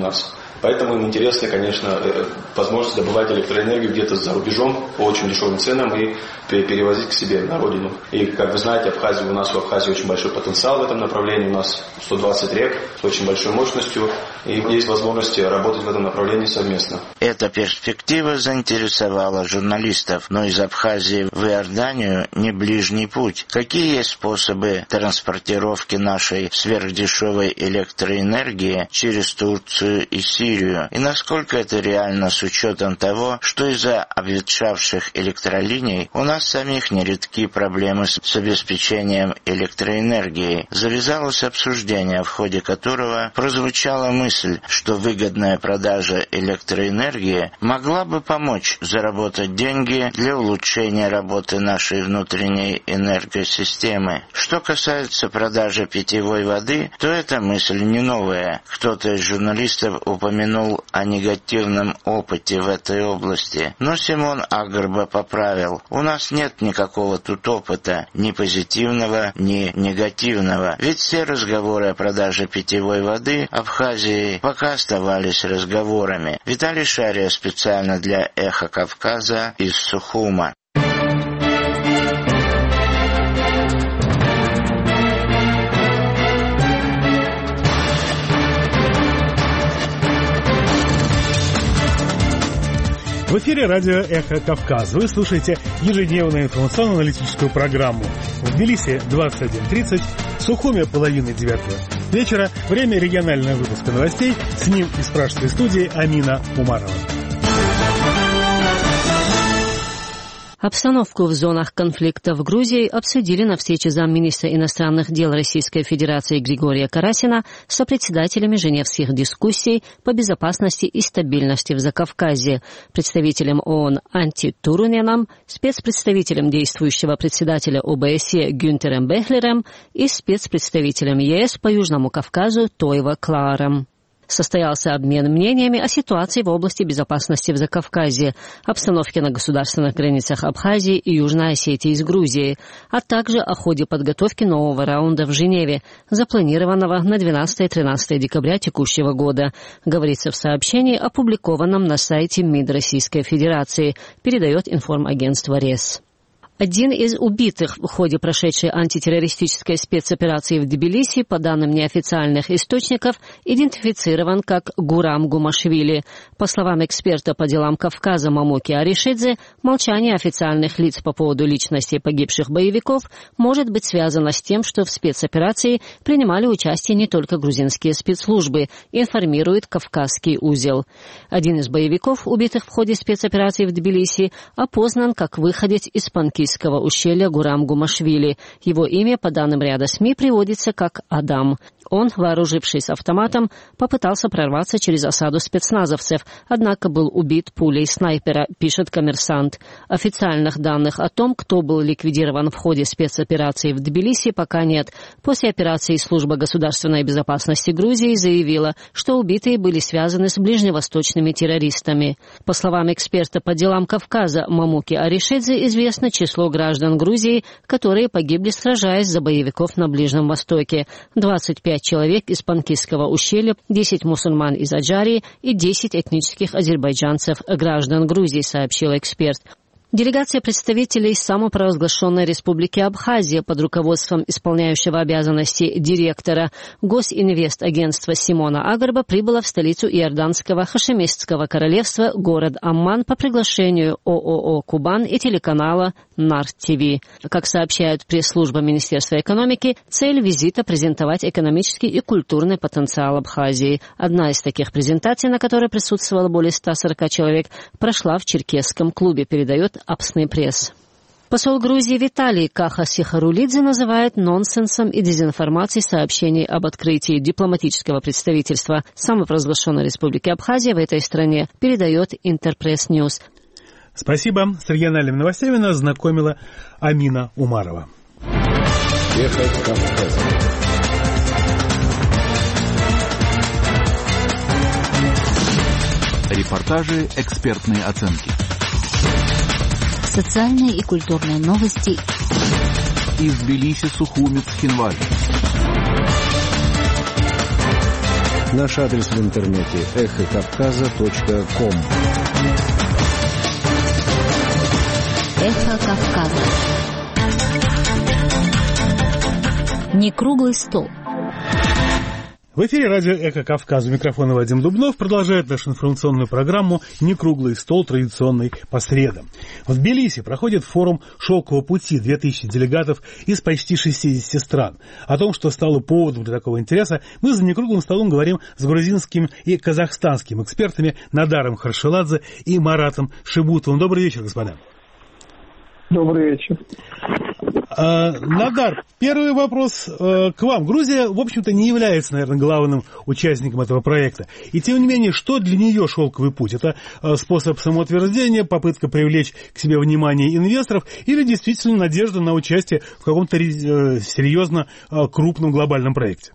Speaker 16: Поэтому им интересно, конечно, возможность добывать электроэнергию где-то за рубежом по очень дешевым ценам и перевозить к себе на родину. И, как вы знаете, у нас в Абхазии очень большой потенциал в этом направлении. У нас 120 рек с очень большой мощностью. И есть возможность работать в этом направлении совместно.
Speaker 14: Эта перспектива заинтересовала журналистов, но из Абхазии в Иорданию не ближний путь. Какие есть способы транспортировки нашей сверхдешевой электроэнергии через Турцию и Сирию? И насколько это реально с учетом того, что из-за обветшавших электролиний у нас самих нередки проблемы с обеспечением электроэнергией? Завязалось обсуждение, в ходе которого прозвучала мысль, что выгодная продажа электроэнергии могла бы помочь заработать деньги для улучшения работы нашей внутренней энергосистемы. Что касается продажи питьевой воды, то эта мысль не новая. Кто-то из журналистов упомянул о негативном опыте в этой области, но Симон Агарба поправил: у нас нет никакого тут опыта, ни позитивного, ни негативного, ведь все разговоры о продаже питьевой воды Абхазии пока оставались разговорами. Виталий Шария специально для «Эхо Кавказа» из Сухума.
Speaker 1: В эфире радио «Эхо Кавказа». Вы слушаете ежедневную информационно-аналитическую программу. В Тбилиси 21:30, в Сухуме 8:30 вечера. Время регионального выпуска новостей. С ним из пражской студии Амина Умарова.
Speaker 5: Обстановку в зонах конфликта в Грузии обсудили на встрече замминистра иностранных дел Российской Федерации Григория Карасина с сопредседателями Женевских дискуссий по безопасности и стабильности в Закавказье, представителем ООН Анти Туруненом, спецпредставителем действующего председателя ОБСЕ Гюнтером Бехлером и спецпредставителем ЕС по Южному Кавказу Тойво Клааром. Состоялся обмен мнениями о ситуации в области безопасности в Закавказье, обстановке на государственных границах Абхазии и Южной Осетии с Грузией, а также о ходе подготовки нового раунда в Женеве, запланированного на 12-13 декабря текущего года, говорится в сообщении, опубликованном на сайте МИД Российской Федерации, передает информагентство РЕС. Один из убитых в ходе прошедшей антитеррористической спецоперации в Тбилиси, по данным неофициальных источников, идентифицирован как Гурам Гумашвили. По словам эксперта по делам Кавказа Мамуки Аришидзе, молчание официальных лиц по поводу личности погибших боевиков может быть связано с тем, что в спецоперации принимали участие не только грузинские спецслужбы, информирует Кавказский узел. Один из боевиков, убитых в ходе спецоперации в Тбилиси, опознан как выходец из Панкийского ущелья Гурам Гумашвили. Его имя, по данным ряда СМИ, приводится как Адам. Он, вооружившись автоматом, попытался прорваться через осаду спецназовцев, однако был убит пулей снайпера, пишет «Коммерсант». Официальных данных о том, кто был ликвидирован в ходе спецоперации в Тбилиси, пока нет. После операции служба государственной безопасности Грузии заявила, что убитые были связаны с ближневосточными террористами. По словам эксперта по делам Кавказа Мамуки Аришидзе, известно число граждан Грузии, которые погибли, сражаясь за боевиков на Ближнем Востоке. 25 человек из Панкийского ущелья, 10 мусульман из Аджарии и 10 этнических азербайджанцев, граждан Грузии, сообщил эксперт. Делегация представителей самопровозглашенной Республики Абхазия под руководством исполняющего обязанности директора Госинвест-агентства Симона Агарба прибыла в столицу Иорданского Хашемитского королевства, город Амман, по приглашению ООО «Кубан» и телеканала НАР-ТВ. Как сообщает пресс-служба Министерства экономики, цель визита – презентовать экономический и культурный потенциал Абхазии. Одна из таких презентаций, на которой присутствовало более 140 человек, прошла в Черкесском клубе, передает Апсный пресс. Посол Грузии Виталий Каха-Сихарулидзе называет нонсенсом и дезинформацией сообщений об открытии дипломатического представительства самопровозглашенной Республики Абхазия в этой стране, передает Интерпресс Ньюс.
Speaker 1: Спасибо. С региональными новостями нас знакомила Амина Умарова.
Speaker 17: Репортажи, экспертные оценки.
Speaker 18: Социальные и культурные новости
Speaker 17: из Тбилиси, Сухуми, Цхинвали.
Speaker 19: Наш адрес в интернете эхокавказа.ком.
Speaker 18: Эхо Кавказа. Не круглый стол.
Speaker 1: В эфире радио «Эхо Кавказа». У микрофона Вадим Дубнов продолжает нашу информационную программу «Не круглый стол», традиционный по средам. В Тбилиси проходит форум «Шелкового пути», 2000 делегатов из почти 60 стран. О том, что стало поводом для такого интереса, мы за некруглым столом говорим с грузинским и казахстанским экспертами Надаром Харшеладзе и Маратом Шибутовым. Добрый вечер, господа.
Speaker 12: Добрый вечер.
Speaker 1: Надар, первый вопрос к вам. Грузия, в общем-то, не является, наверное, главным участником этого проекта. И, тем не менее, что для нее шелковый путь? Это способ самоутверждения, попытка привлечь к себе внимание инвесторов или действительно надежда на участие в каком-то серьезно крупном глобальном проекте?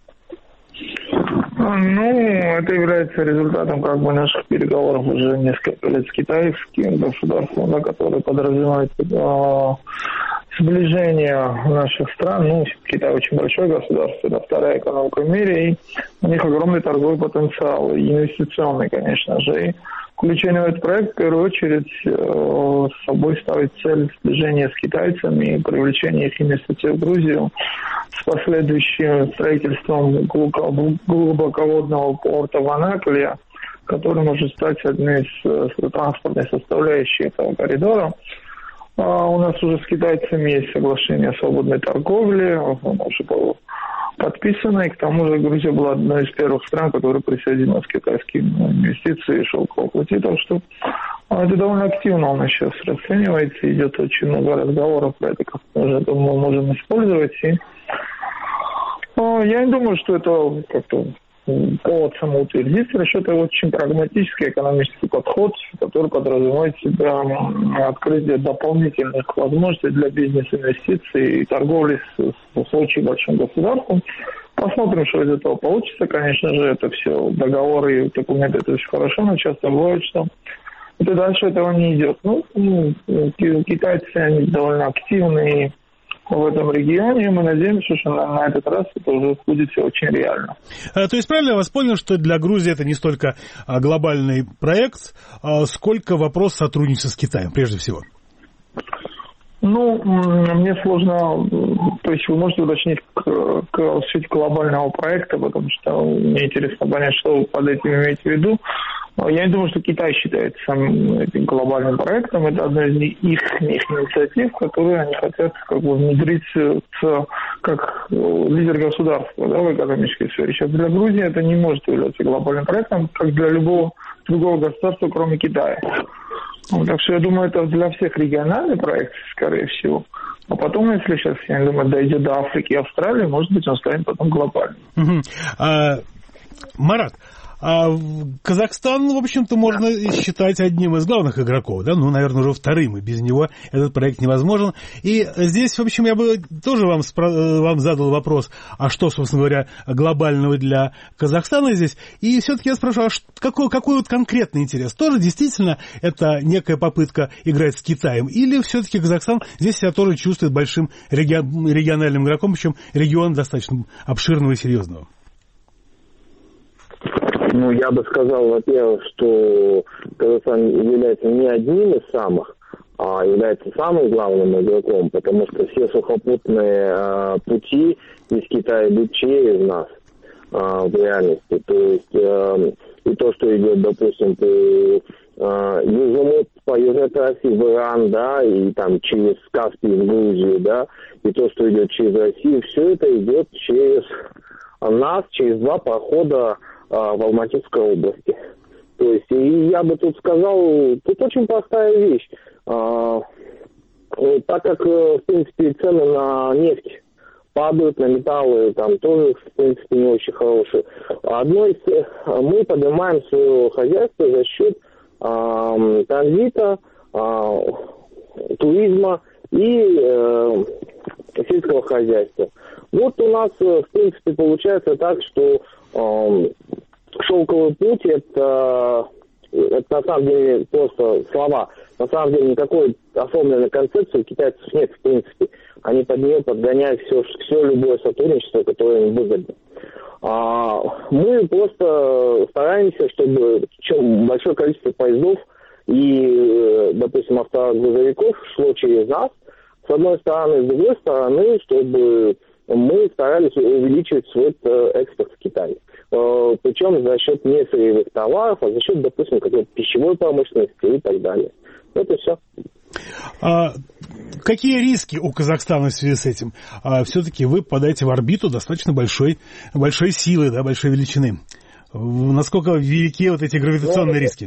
Speaker 12: Это является результатом наших переговоров уже несколько лет с китайским государством, которое подразумевает сближение наших стран. Китай очень большое государство, это вторая экономика в мире, и у них огромный торговый потенциал, и инвестиционный, конечно же. И включение в этот проект, в первую очередь, с собой ставит цель сближения с китайцами и привлечения их инвестиций в Грузию с последующим строительством глубоководного порта в Анакле, который может стать одной из транспортной составляющей этого коридора. У нас уже с китайцами есть соглашение о свободной торговле, оно уже было подписано, и к тому же Грузия была одной из первых стран, которая присоединилась к китайским инвестициям и шелковому пути, так что это довольно активно у нас сейчас расценивается, идет очень много разговоров про это, как мы можем использовать, и я не думаю, что это как-то повод самоутвердиться, это очень прагматический экономический подход, который подразумевает себя открытие дополнительных возможностей для бизнес-инвестиций и торговли с очень большим государством. Посмотрим, что из этого получится. Конечно же, это все договоры и документы, это очень хорошо, но часто бывает, что это дальше этого не идет. Китайцы, они довольно активные в этом регионе, и мы надеемся, что на этот раз это уже будет все очень реально.
Speaker 1: То есть правильно я вас понял, что для Грузии это не столько глобальный проект, сколько вопрос сотрудничества с Китаем, прежде всего?
Speaker 12: Мне сложно, то есть вы можете уточнить суть глобального проекта, потому что мне интересно понять, что вы под этим имеете в виду. Я не думаю, что Китай считает этим глобальным проектом. Это одна из их инициатив, которые они хотят внедрить как лидер государства в экономической сфере. Сейчас для Грузии это не может являться глобальным проектом, как для любого другого государства, кроме Китая. Так что я думаю, это для всех региональный проект, скорее всего. А потом, если сейчас, я думаю, дойдет до Африки и Австралии, может быть, он станет потом глобальным.
Speaker 1: Марат, Казахстан, в общем-то, можно считать одним из главных игроков, да? Наверное, уже вторым, и без него этот проект невозможен. И здесь, в общем, я бы тоже вам задал вопрос, а что, собственно говоря, глобального для Казахстана здесь? И все-таки я спрашиваю, какой вот конкретный интерес? Тоже действительно это некая попытка играть с Китаем? Или все-таки Казахстан здесь себя тоже чувствует большим региональным игроком, причем регион достаточно обширного и серьезного?
Speaker 20: Я бы сказал, во-первых, что Казахстан является не одним из самых, а является самым главным игроком, потому что все сухопутные пути из Китая идут через нас в реальности. То есть и то, что идет, допустим, по южной трассе в Иран, да, и там через Каспий в Грузию, да, и то, что идет через Россию, все это идет через нас, через два прохода в Алматинской области. То есть, и я бы тут сказал, тут очень простая вещь. Так как, в принципе, цены на нефть падают, на металлы там тоже, в принципе, не очень хорошие. Мы поднимаем свое хозяйство за счет транзита, туризма и сельского хозяйства. Вот у нас, в принципе, получается так, что шелковый путь это на самом деле просто слова. На самом деле никакой оформленной концепции у китайцев нет, в принципе. Они под нее подгоняют все любое сотрудничество, которое им выгодно. Мы просто стараемся, чтобы большое количество поездов и, допустим, автогрузовиков шло через нас, с одной стороны, с другой стороны, чтобы мы старались увеличивать свой экспорт в Китай. Причем за счет не сырьевых товаров, а за счет, допустим, какой-то пищевой промышленности и так далее. Это все.
Speaker 1: Какие риски у Казахстана в связи с этим? Все-таки вы попадаете в орбиту достаточно большой силы, да, большой величины. Насколько велики вот эти гравитационные риски?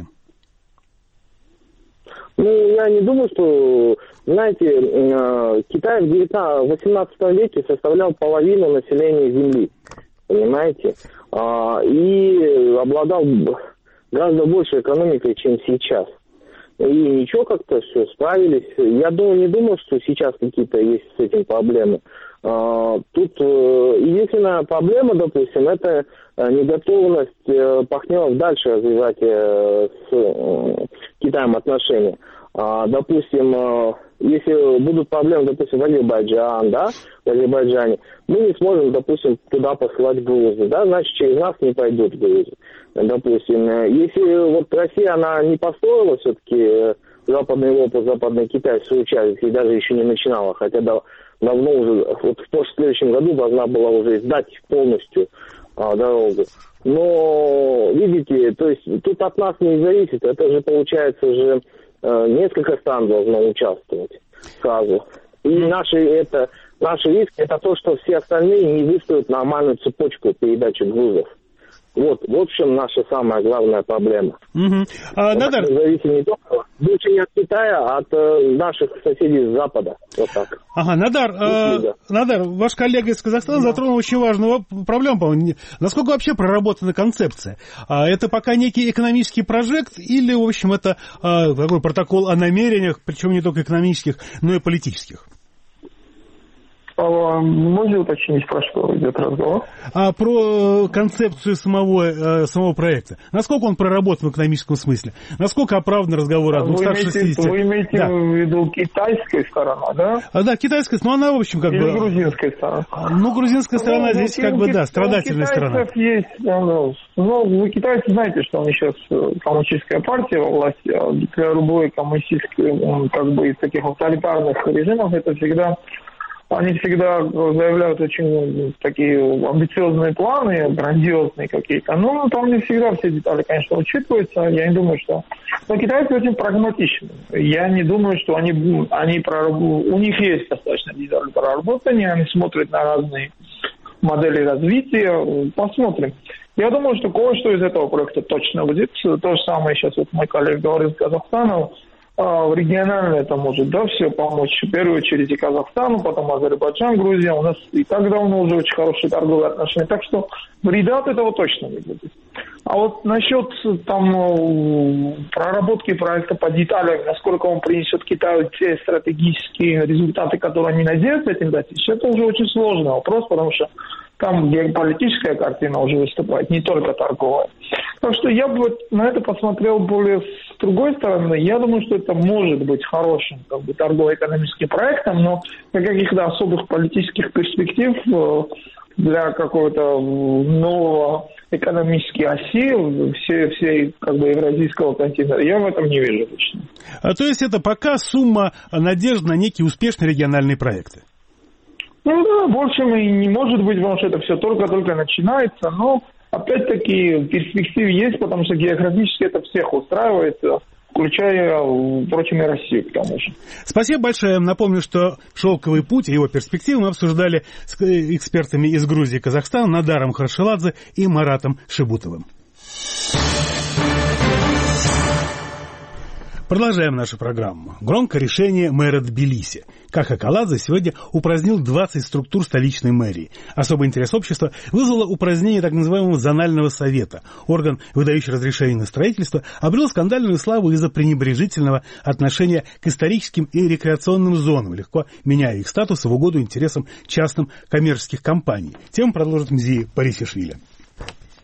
Speaker 20: Я не думаю, что, знаете, Китай в 18 веке составлял половину населения Земли, понимаете, и обладал гораздо большей экономикой, чем сейчас. И ничего, как-то все справились. Я не думаю, что сейчас какие-то есть с этим проблемы. Тут единственная проблема, допустим, это неготовность партнеров дальше развивать с Китаем отношения. Допустим, если будут проблемы, допустим, в Азербайджане, мы не сможем, допустим, туда посылать грузы, да, значит, через нас не пойдут грузы. Допустим, если вот Россия, она не построила все-таки Западная Европа, Западный Китай в свою часть, и даже еще не начинала, хотя давно уже, вот в следующем году должна была уже сдать полностью дорогу. Но, видите, то есть тут от нас не зависит, это же получается же несколько стран должно участвовать сразу. И наш риск это то, что все остальные не выстроят нормальную цепочку передачи грузов. Вот в общем наша самая главная проблема.
Speaker 1: Надар,
Speaker 20: зависит не только не от Китая, а от наших соседей с Запада. Вот так.
Speaker 1: Надар, ваш коллега из Казахстана затронул очень важную проблему, по-моему. Насколько вообще проработана концепция? Это пока некий экономический прожект или, в общем, это такой протокол о намерениях, причем не только экономических, но и политических?
Speaker 21: Можно уточнить, про что идет разговор?
Speaker 1: Про концепцию самого проекта. Насколько он проработан в экономическом смысле? Насколько оправдан разговор о 260...
Speaker 21: Вы имеете в виду китайская сторона, да?
Speaker 1: Да, китайская, но она, в общем, как бы...
Speaker 21: Или грузинская сторона?
Speaker 1: Грузинская сторона здесь, страдательная сторона.
Speaker 21: Есть, вы китайцы знаете, что они сейчас коммунистическая партия во власти, а для любой коммунистической, из таких авторитарных режимов, это всегда... Они всегда заявляют очень такие амбициозные планы, грандиозные какие-то. Но там не всегда все детали, конечно, учитываются. Я не думаю, что... Но китайцы очень прагматичны. Я не думаю, что у них есть достаточно детали проработания. Они смотрят на разные модели развития. Посмотрим. Я думаю, что кое-что из этого проекта точно будет. То же самое сейчас вот мой коллега говорит из Казахстана. Регионально это может, все помочь. В первую очередь и Казахстану, потом Азербайджан, Грузия. У нас и так давно уже очень хорошие торговые отношения. Так что вреда от этого точно не будет. А вот насчет проработки проекта по деталям, насколько он принесет Китаю те стратегические результаты, которые они надеются этим достичь, это уже очень сложный вопрос, потому что там геополитическая картина уже выступает, не только торговая. Так что я бы на это посмотрел более с другой стороны. Я думаю, что это может быть хорошим торгово-экономическим проектом, но каких-то особых политических перспектив для какого-то нового экономической оси всей евразийского континента я в этом не вижу точно.
Speaker 1: То есть это пока сумма надежд на некие успешные региональные проекты?
Speaker 21: Больше не может быть, потому что это все только-только начинается, но опять-таки перспективы есть, потому что географически это всех устраивает, включая, впрочем, и Россию к тому же.
Speaker 1: Спасибо большое. Напомню, что «Шелковый путь» и его перспективы мы обсуждали с экспертами из Грузии и Казахстана Надаром Харшеладзе и Маратом Шибутовым. Продолжаем нашу программу. Громкое решение мэра Тбилиси. Каха Каладзе сегодня упразднил 20 структур столичной мэрии. Особый интерес общества вызвало упразднение так называемого зонального совета. Орган, выдающий разрешение на строительство, обрел скандальную славу из-за пренебрежительного отношения к историческим и рекреационным зонам, легко меняя их статус в угоду интересам частным коммерческих компаний. Тему продолжит Мзия Парисишвили.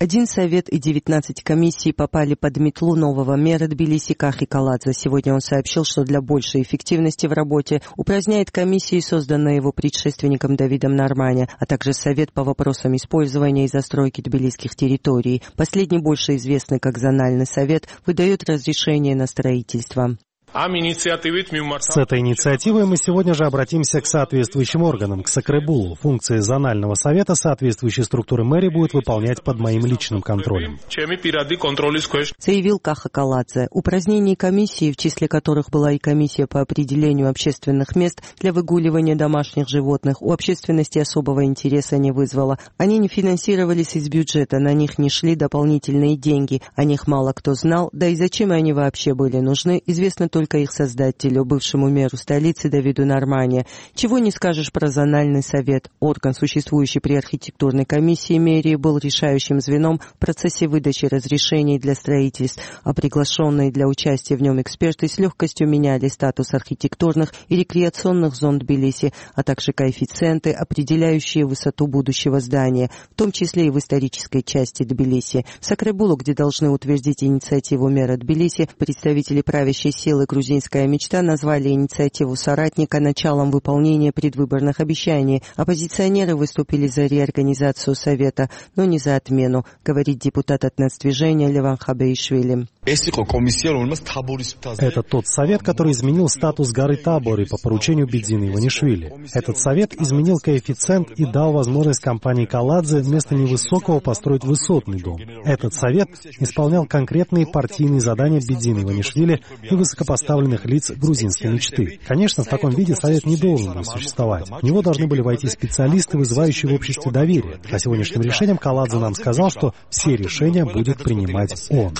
Speaker 6: Один совет и 19 комиссий попали под метлу нового мэра Тбилиси Кахи Каладзе. Сегодня он сообщил, что для большей эффективности в работе упраздняет комиссии, созданные его предшественником Давидом Нормане, а также совет по вопросам использования и застройки тбилисских территорий. Последний, больше известный как Зональный совет, выдает разрешение на строительство.
Speaker 7: С этой инициативой мы сегодня же обратимся к соответствующим органам, к Сакребулу. Функции зонального совета соответствующей структуры мэрии будут выполнять под моим личным контролем.
Speaker 6: Заявил Каха Каладзе. Упразднение комиссии, в числе которых была и комиссия по определению общественных мест для выгуливания домашних животных, у общественности особого интереса не вызвало. Они не финансировались из бюджета, на них не шли дополнительные деньги, о них мало кто знал, да и зачем они вообще были нужны, известно только их создателю, бывшему мэру столицы Давиду Нормане. Чего не скажешь про Зональный совет. Орган, существующий при архитектурной комиссии мэрии, был решающим звеном в процессе выдачи разрешений для строительств, а приглашенные для участия в нем эксперты с легкостью меняли статус архитектурных и рекреационных зон Тбилиси, а также коэффициенты, определяющие высоту будущего здания, в том числе и в исторической части Тбилиси. В Сакребулу, где должны утвердить инициативу мэра Тбилиси, представители правящей силы «Грузинская мечта» назвали инициативу соратника началом выполнения предвыборных обещаний. Оппозиционеры выступили за реорганизацию Совета, но не за отмену, говорит депутат от нацдвижения Леван Хабеишвили.
Speaker 7: Это тот совет, который изменил статус горы Табори по поручению Бедзины Иванишвили. Этот совет изменил коэффициент и дал возможность компании Каладзе вместо невысокого построить высотный дом. Этот совет исполнял конкретные партийные задания Бедзины Иванишвили и высокопоставленных лиц грузинской мечты. Конечно, в таком виде совет не должен был существовать. В него должны были войти специалисты, вызывающие в обществе доверие. А сегодняшним решением Каладзе нам сказал, что все решения будет принимать он.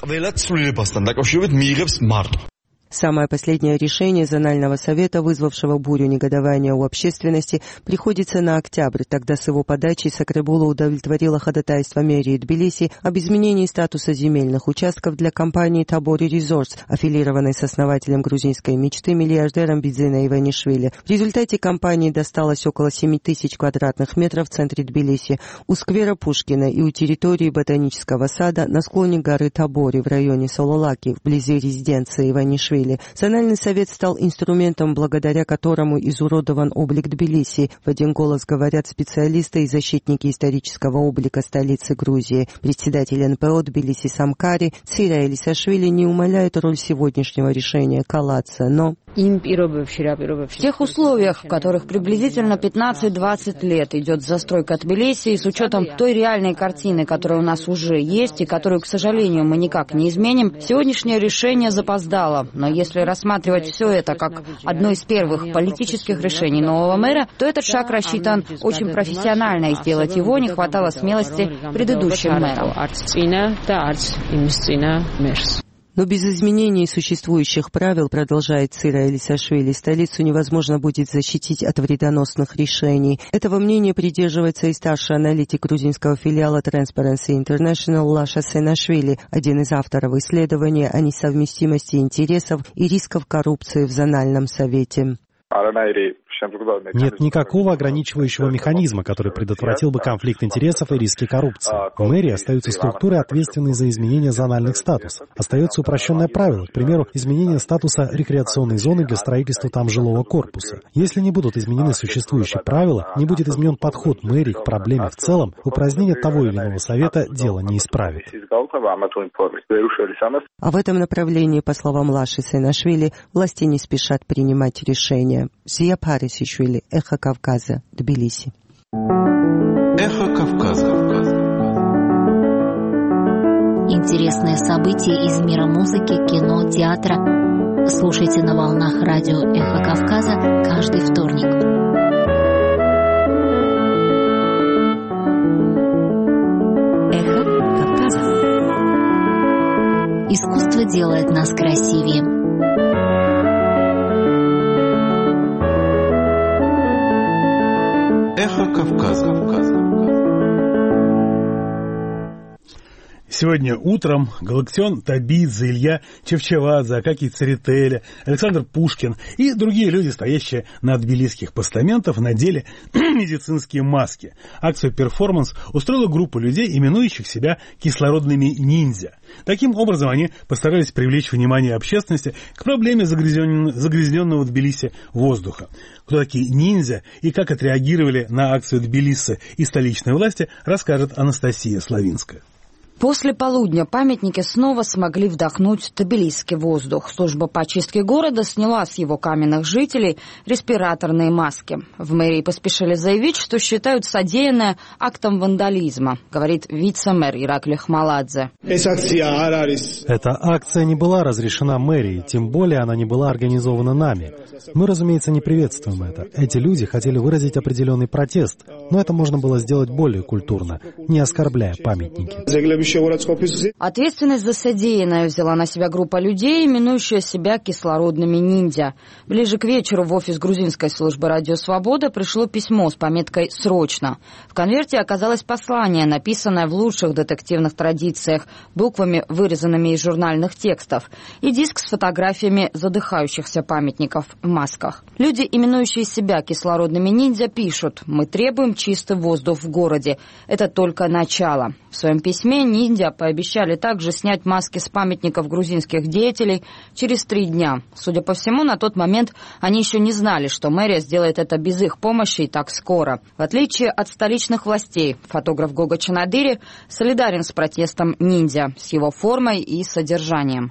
Speaker 6: Самое последнее решение Зонального совета, вызвавшего бурю негодования у общественности, приходится на октябрь. Тогда с его подачи Сакребула удовлетворила ходатайство мэрии Тбилиси об изменении статуса земельных участков для компании Табори Resorts, аффилированной с основателем грузинской мечты миллиардером Бедзиной Иванишвили. В результате компании досталось около 7 тысяч квадратных метров в центре Тбилиси, у сквера Пушкина и у территории ботанического сада на склоне горы Табори в районе Сололаки, вблизи резиденции Иванишвили. Зональный совет стал инструментом, благодаря которому изуродован облик Тбилиси. В один голос говорят специалисты и защитники исторического облика столицы Грузии. Председатель НПО Тбилиси Самкари Цира Элисашвили не умаляет роль сегодняшнего решения Каладзе, но...
Speaker 8: В тех условиях, в которых приблизительно 15-20 лет идет застройка Тбилиси, и с учетом той реальной картины, которая у нас уже есть и которую, к сожалению, мы никак не изменим, сегодняшнее решение запоздало. Но если рассматривать все это как одно из первых политических решений нового мэра, то этот шаг рассчитан очень профессионально, и сделать его не хватало смелости предыдущим мэрам.
Speaker 6: Но без изменений существующих правил, продолжает Цира Элисашвили, столицу невозможно будет защитить от вредоносных решений. Этого мнения придерживается и старший аналитик грузинского филиала Transparency International Лаша Сенашвили, один из авторов исследования о несовместимости интересов и рисков коррупции в Зональном совете.
Speaker 7: Нет никакого ограничивающего механизма, который предотвратил бы конфликт интересов и риски коррупции. В мэрии остаются структуры, ответственные за изменение зональных статусов. Остается упрощенное правило, к примеру, изменение статуса рекреационной зоны для строительства там жилого корпуса. Если не будут изменены существующие правила, не будет изменен подход мэрии к проблеме в целом, упразднение того или иного совета дело не исправит.
Speaker 6: А в этом направлении, по словам Лаши Сенашвили, власти не спешат принимать решения. Зия Парисишвили, Эхо Кавказа, Тбилиси.
Speaker 17: Эхо Кавказа.
Speaker 18: Интересные события из мира музыки, кино, театра. Слушайте на волнах радио Эхо Кавказа каждый вторник. Эхо Кавказа. Искусство делает нас красивее.
Speaker 17: Эхо Кавказа.
Speaker 1: Сегодня утром Галактион Табидзе, Илья Чевчевадзе, Акакий Церетели, Александр Пушкин и другие люди, стоящие на тбилисских постаментах, надели медицинские маски. Акцию «Перформанс» устроила группа людей, именующих себя кислородными ниндзя. Таким образом, они постарались привлечь внимание общественности к проблеме загрязненного в Тбилиси воздуха. Кто такие ниндзя и как отреагировали на акцию Тбилиси и столичные власти, расскажет Анастасия Славинская.
Speaker 8: После полудня памятники снова смогли вдохнуть тбилисский воздух. Служба по очистке города сняла с его каменных жителей респираторные маски. В мэрии поспешили заявить, что считают содеянное актом вандализма, говорит вице-мэр Ираклий Хмаладзе.
Speaker 7: Эта акция не была разрешена мэрией, тем более она не была организована нами. Мы, разумеется, не приветствуем это. Эти люди хотели выразить определенный протест, но это можно было сделать более культурно, не оскорбляя памятники.
Speaker 8: Ответственность за содеянное взяла на себя группа людей, именующая себя кислородными ниндзя. Ближе к вечеру в офис грузинской службы «Радио Свобода» пришло письмо с пометкой «Срочно». В конверте оказалось послание, написанное в лучших детективных традициях, буквами, вырезанными из журнальных текстов, и диск с фотографиями задыхающихся памятников в масках. Люди, именующие себя кислородными ниндзя, пишут: «Мы требуем чистый воздух в городе. Это только начало». В своем письме ниндзя пообещали также снять маски с памятников грузинских деятелей через 3 дня. Судя по всему, на тот момент они еще не знали, что мэрия сделает это без их помощи и так скоро. В отличие от столичных властей, фотограф Гога Чанадыри солидарен с протестом ниндзя, с его формой и содержанием.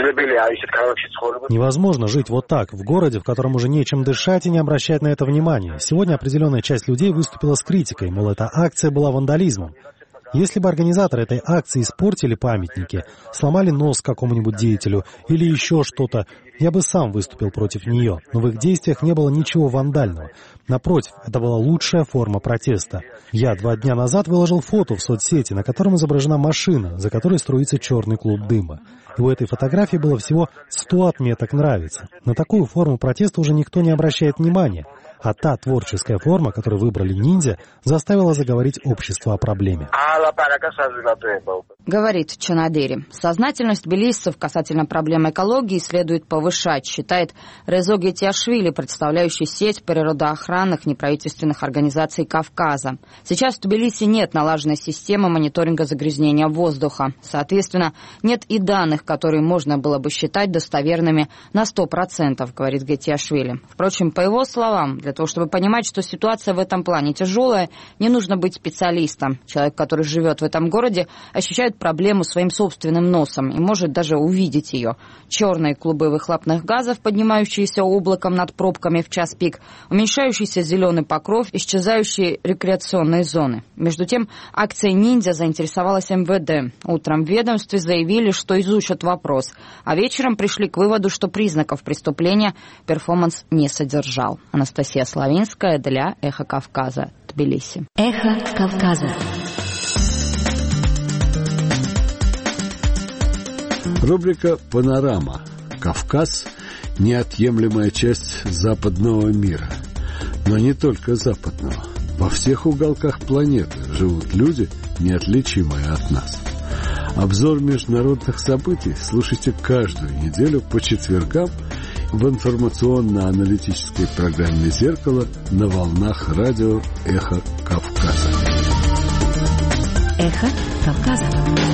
Speaker 7: Невозможно жить вот так, в городе, в котором уже нечем дышать, и не обращать на это внимания. Сегодня определенная часть людей выступила с критикой, мол, эта акция была вандализмом. Если бы организаторы этой акции испортили памятники, сломали нос какому-нибудь деятелю или еще что-то, я бы сам выступил против нее, но в их действиях не было ничего вандального. Напротив, это была лучшая форма протеста. Я 2 дня назад выложил фото в соцсети, на котором изображена машина, за которой струится черный клуб дыма. И у этой фотографии было всего 100 отметок «нравится». На такую форму протеста уже никто не обращает внимания. А та творческая форма, которую выбрали ниндзя, заставила заговорить общество о проблеме.
Speaker 8: Говорит Чанадыри. Сознательность тбилисцев касательно проблемы экологии следует повышать, считает Резо Гетиашвили, представляющий сеть природоохранных неправительственных организаций Кавказа. Сейчас в Тбилиси нет налаженной системы мониторинга загрязнения воздуха. Соответственно, нет и данных, которые можно было бы считать достоверными на 100%, говорит Гетиашвили. Впрочем, по его словам, для того, чтобы понимать, что ситуация в этом плане тяжелая, не нужно быть специалистом. Человек, который живет в этом городе, ощущает проблему своим собственным носом и может даже увидеть ее. Черные клубы выхлопных газов, поднимающиеся облаком над пробками в час пик, уменьшающийся зеленый покров, исчезающие рекреационные зоны. Между тем, акцией «Ниндзя» заинтересовалась МВД. Утром в ведомстве заявили, что изучат вопрос, а вечером пришли к выводу, что признаков преступления перформанс не содержал. Анастасия Славинская для «Эхо Кавказа», Тбилиси.
Speaker 18: «Эхо Кавказа».
Speaker 2: Рубрика «Панорама». Кавказ – неотъемлемая часть западного мира. Но не только западного. Во всех уголках планеты живут люди, неотличимые от нас. Обзор международных событий слушайте каждую неделю по четвергам в информационно-аналитической программе «Зеркало» на волнах радио «Эхо Кавказа».
Speaker 18: «Эхо Кавказа».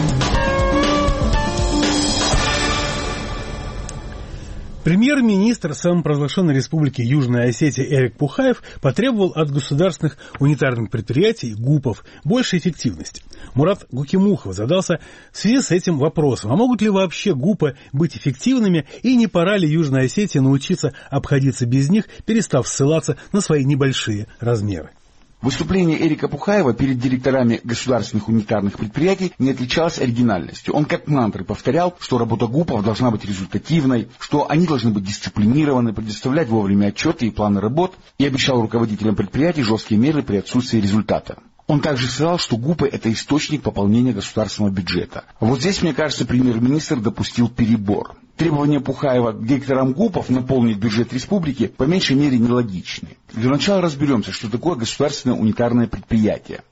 Speaker 1: Премьер-министр самопровозглашенной республики Южная Осетия Эрик Пухаев потребовал от государственных унитарных предприятий ГУПов большей эффективности. Мурат Гукимухов задался в связи с этим вопросом, а могут ли вообще ГУПы быть эффективными и не пора ли Южной Осетии научиться обходиться без них, перестав ссылаться на свои небольшие размеры.
Speaker 22: Выступление Эрика Пухаева перед директорами государственных унитарных предприятий не отличалось оригинальностью. Он как мантры повторял, что работа ГУПов должна быть результативной, что они должны быть дисциплинированы, предоставлять вовремя отчеты и планы работ, и обещал руководителям предприятий жесткие меры при отсутствии результата. Он также сказал, что ГУПы – это источник пополнения государственного бюджета. Вот здесь, мне кажется, премьер-министр допустил перебор. Требования Пухаева к директорам ГУПов наполнить бюджет республики по меньшей мере нелогичны. Для начала разберемся, что такое государственное унитарное предприятие.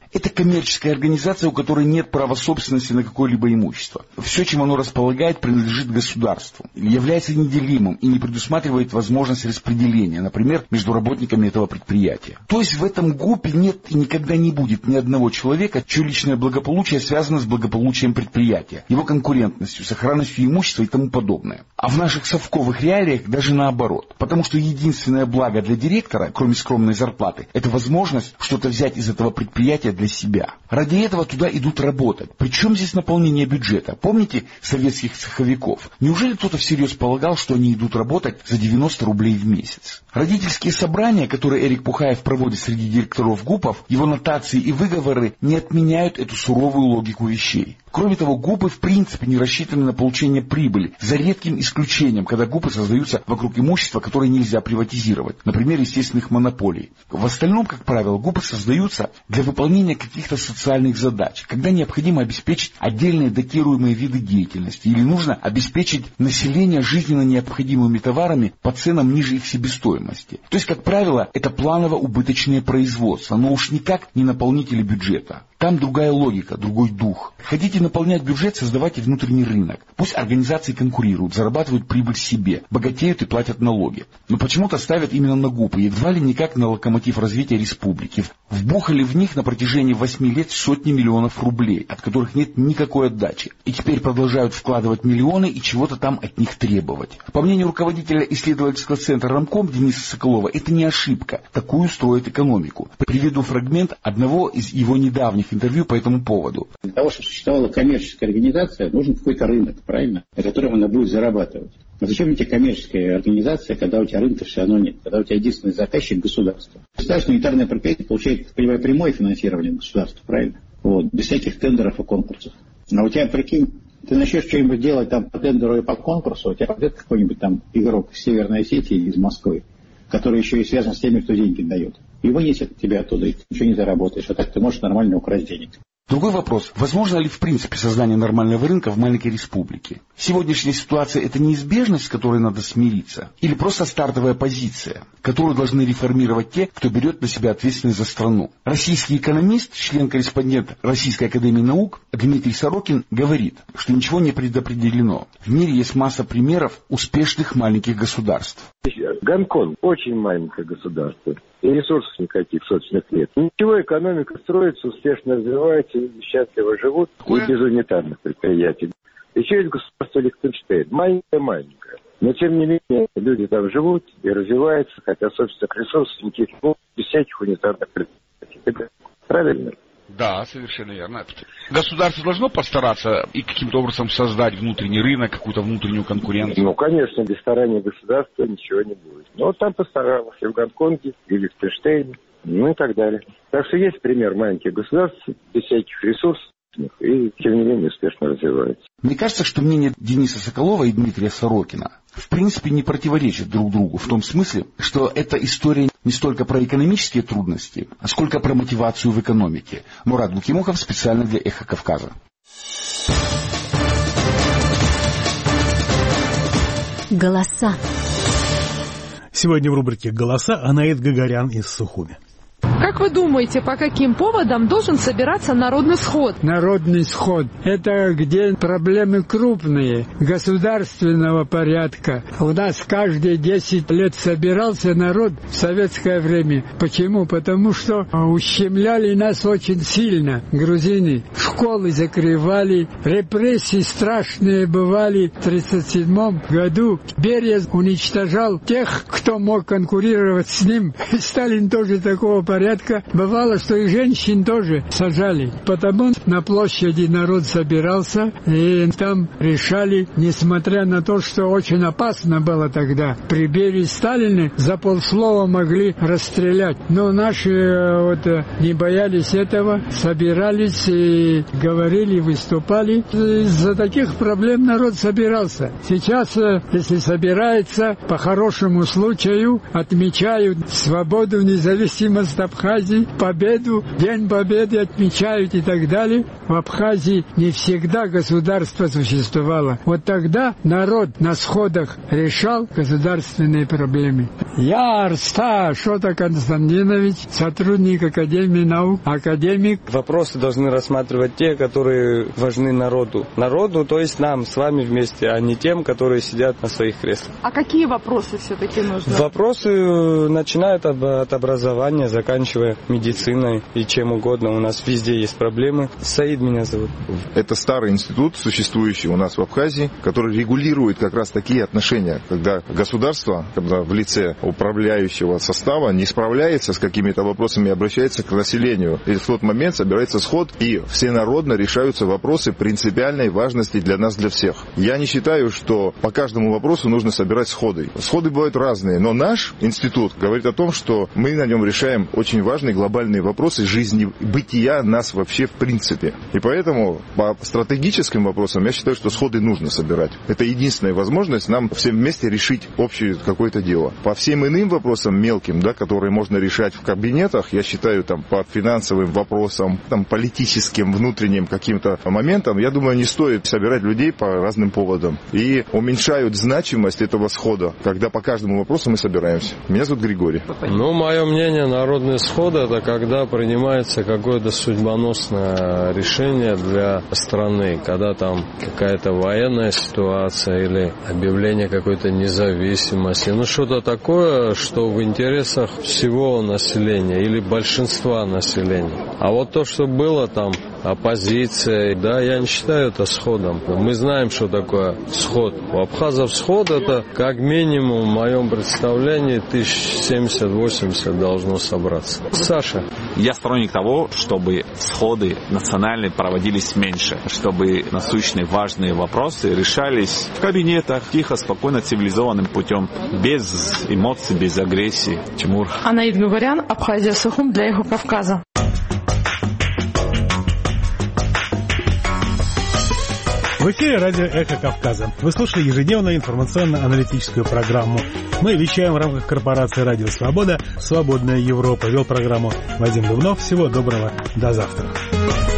Speaker 22: Это коммерческая организация, у которой нет права собственности на какое-либо имущество. Все, чем оно располагает, принадлежит государству, является неделимым и не предусматривает возможность распределения, например, между работниками этого предприятия. То есть в этом ГУПе нет и никогда не будет ни одного человека, чье личное благополучие связано с благополучием предприятия, его конкурентностью, сохранностью имущества и тому подобное. А в наших совковых реалиях даже наоборот. Потому что единственное благо для директора, кроме скромной зарплаты, это возможность что-то взять из этого предприятия для себя. Ради этого туда идут работать. Причем здесь наполнение бюджета? Помните советских цеховиков? Неужели кто-то всерьез полагал, что они идут работать за 90 рублей в месяц? Родительские собрания, которые Эрик Пухаев проводит среди директоров ГУПов, его нотации и выговоры не отменяют эту суровую логику вещей. Кроме того, ГУПы в принципе не рассчитаны на получение прибыли, за редким исключением, когда ГУПы создаются вокруг имущества, которое нельзя приватизировать, например, естественных монополий. В остальном, как правило, ГУПы создаются для выполнения каких-то социальных задач, когда необходимо обеспечить отдельные датируемые виды деятельности или нужно обеспечить население жизненно необходимыми товарами по ценам ниже их себестоимости. То есть, как правило, это планово-убыточное производство, но уж никак не наполнители бюджета. Там другая логика, другой дух. Хотите наполнять бюджет, создавайте внутренний рынок. Пусть организации конкурируют, зарабатывают прибыль себе, богатеют и платят налоги. Но почему-то ставят именно на ГУПы, едва ли не как на локомотив развития республики. Вбухали в них на протяжении 8 лет сотни миллионов рублей, от которых нет никакой отдачи. И теперь продолжают вкладывать миллионы и чего-то там от них требовать. По мнению руководителя исследовательского центра Рамком Дениса Соколова, это не ошибка. Такую строит экономику. Приведу фрагмент одного из его недавних интервью по этому поводу.
Speaker 3: Для того, чтобы существовала коммерческая организация, нужен какой-то рынок, правильно, на котором она будет зарабатывать. Но зачем тебе коммерческая организация, когда у тебя рынка все равно нет, когда у тебя единственный заказчик государство? Государственное унитарное предприятие получает прямое финансирование государства, правильно? Вот, без всяких тендеров и конкурсов. А у тебя, прикинь, ты начнешь что-нибудь делать там по тендеру и по конкурсу, у тебя придет какой-нибудь там игрок из Северной Осетии, из Москвы, который еще и связан с теми, кто деньги дает. И вынесет тебя оттуда, и ты ничего не заработаешь, а так ты можешь нормально украсть денег.
Speaker 22: Другой вопрос. Возможно ли в принципе создание нормального рынка в маленькой республике? Сегодняшняя ситуация – это неизбежность, с которой надо смириться? Или просто стартовая позиция, которую должны реформировать те, кто берет на себя ответственность за страну? Российский экономист, член-корреспондент Российской академии наук Дмитрий Сорокин говорит, что ничего не предопределено. В мире есть масса примеров успешных маленьких государств.
Speaker 10: Гонконг – очень маленькое государство. И ресурсов никаких собственных нет. Ничего, экономика строится, успешно развивается, люди счастливо живут, и без унитарных предприятий. Еще есть государство Лихтенштейн, маленькое. Но, тем не менее, люди там живут и развиваются, хотя собственных ресурсов никаких нет, без всяких унитарных предприятий. Это правильно?
Speaker 22: Да, совершенно верно. Государство должно постараться и каким-то образом создать внутренний рынок, какую-то внутреннюю конкуренцию.
Speaker 10: Ну, конечно, без старания государства ничего не будет. Но там постаралось и в Гонконге, и в Лихтенштейне, ну и так далее. Так что есть пример маленьких государств без всяких ресурсов, и, тем не менее, успешно развивается.
Speaker 22: Мне кажется, что мнение Дениса Соколова и Дмитрия Сорокина в принципе не противоречат друг другу, в том смысле, что эта история не столько про экономические трудности, а сколько про мотивацию в экономике. Мурат Букимухов специально для «Эхо Кавказа».
Speaker 18: Голоса.
Speaker 1: Сегодня в рубрике «Голоса» Анаит Гагарян из Сухуми.
Speaker 23: Как вы думаете, по каким поводам должен собираться народный сход?
Speaker 24: Народный сход – это где проблемы крупные, государственного порядка. У нас каждые 10 лет собирался народ в советское время. Почему? Потому что ущемляли нас очень сильно, грузины. Школы закрывали, репрессии страшные бывали. В 1937 году Берия уничтожал тех, кто мог конкурировать с ним. Сталин тоже такого порядка. Бывало, что и женщин тоже сажали. Потому на площади народ собирался, и там решали, несмотря на то, что очень опасно было тогда. При Берии Сталине за полслова могли расстрелять. Но наши не боялись этого, собирались и говорили, выступали. Из-за таких проблем народ собирался. Сейчас, если собирается, по хорошему случаю отмечают свободу, независимость Абхазии. Абхазии победу, День Победы отмечают и так далее. В Абхазии не всегда государство существовало. Вот тогда народ на сходах решал государственные проблемы. Я Арста Шота Константинович, сотрудник Академии наук, академик.
Speaker 4: Вопросы должны рассматривать те, которые важны народу. Народу, то есть нам с вами вместе, а не тем, которые сидят на своих креслах.
Speaker 23: А какие вопросы все-таки нужны?
Speaker 4: Вопросы начинают от образования, заканчивая медициной и чем угодно. У нас везде есть проблемы. Саид меня зовут.
Speaker 9: Это старый институт, существующий у нас в Абхазии, который регулирует как раз такие отношения, когда государство, когда в лице управляющего состава не справляется с какими-то вопросами и обращается к населению. И в тот момент собирается сход, и всенародно решаются вопросы принципиальной важности для нас, для всех. Я не считаю, что по каждому вопросу нужно собирать сходы. Сходы бывают разные, но наш институт говорит о том, что мы на нем решаем очень важные глобальные вопросы жизни, бытия нас вообще в принципе. И поэтому по стратегическим вопросам я считаю, что сходы нужно собирать. Это единственная возможность нам всем вместе решить общее какое-то дело. По всем иным вопросам мелким, да, которые можно решать в кабинетах, я считаю, там, по финансовым вопросам, там, политическим, внутренним каким-то моментам, я думаю, не стоит собирать людей по разным поводам. И уменьшают значимость этого схода, когда по каждому вопросу мы собираемся. Меня зовут Григорий.
Speaker 4: Ну, мое мнение, народный сход — это когда принимается какое-то судьбоносное решение для страны, когда там какая-то военная ситуация или объявление какой-то независимости, ну, что-то такое, что в интересах всего населения или большинства населения. А вот то, что было там, оппозиция, да, я не считаю это сходом. Мы знаем, что такое сход. У абхазов сход — это как минимум, в моем представлении, 1070-80 должно собраться. Саша.
Speaker 11: Я сторонник того, чтобы сходы национальные проводились меньше, чтобы насущные важные вопросы решались в кабинетах, тихо, спокойно, цивилизованным путем, без эмоций, без агрессии. Тимур.
Speaker 23: Анаид Гугарян, Абхазия Сухум для Эхо Кавказа.
Speaker 1: В эфире радио «Эхо Кавказа». Вы слушали ежедневную информационно-аналитическую программу. Мы вещаем в рамках корпорации «Радио Свобода», «Свободная Европа». Вел программу Вадим Дубнов. Всего доброго. До завтра.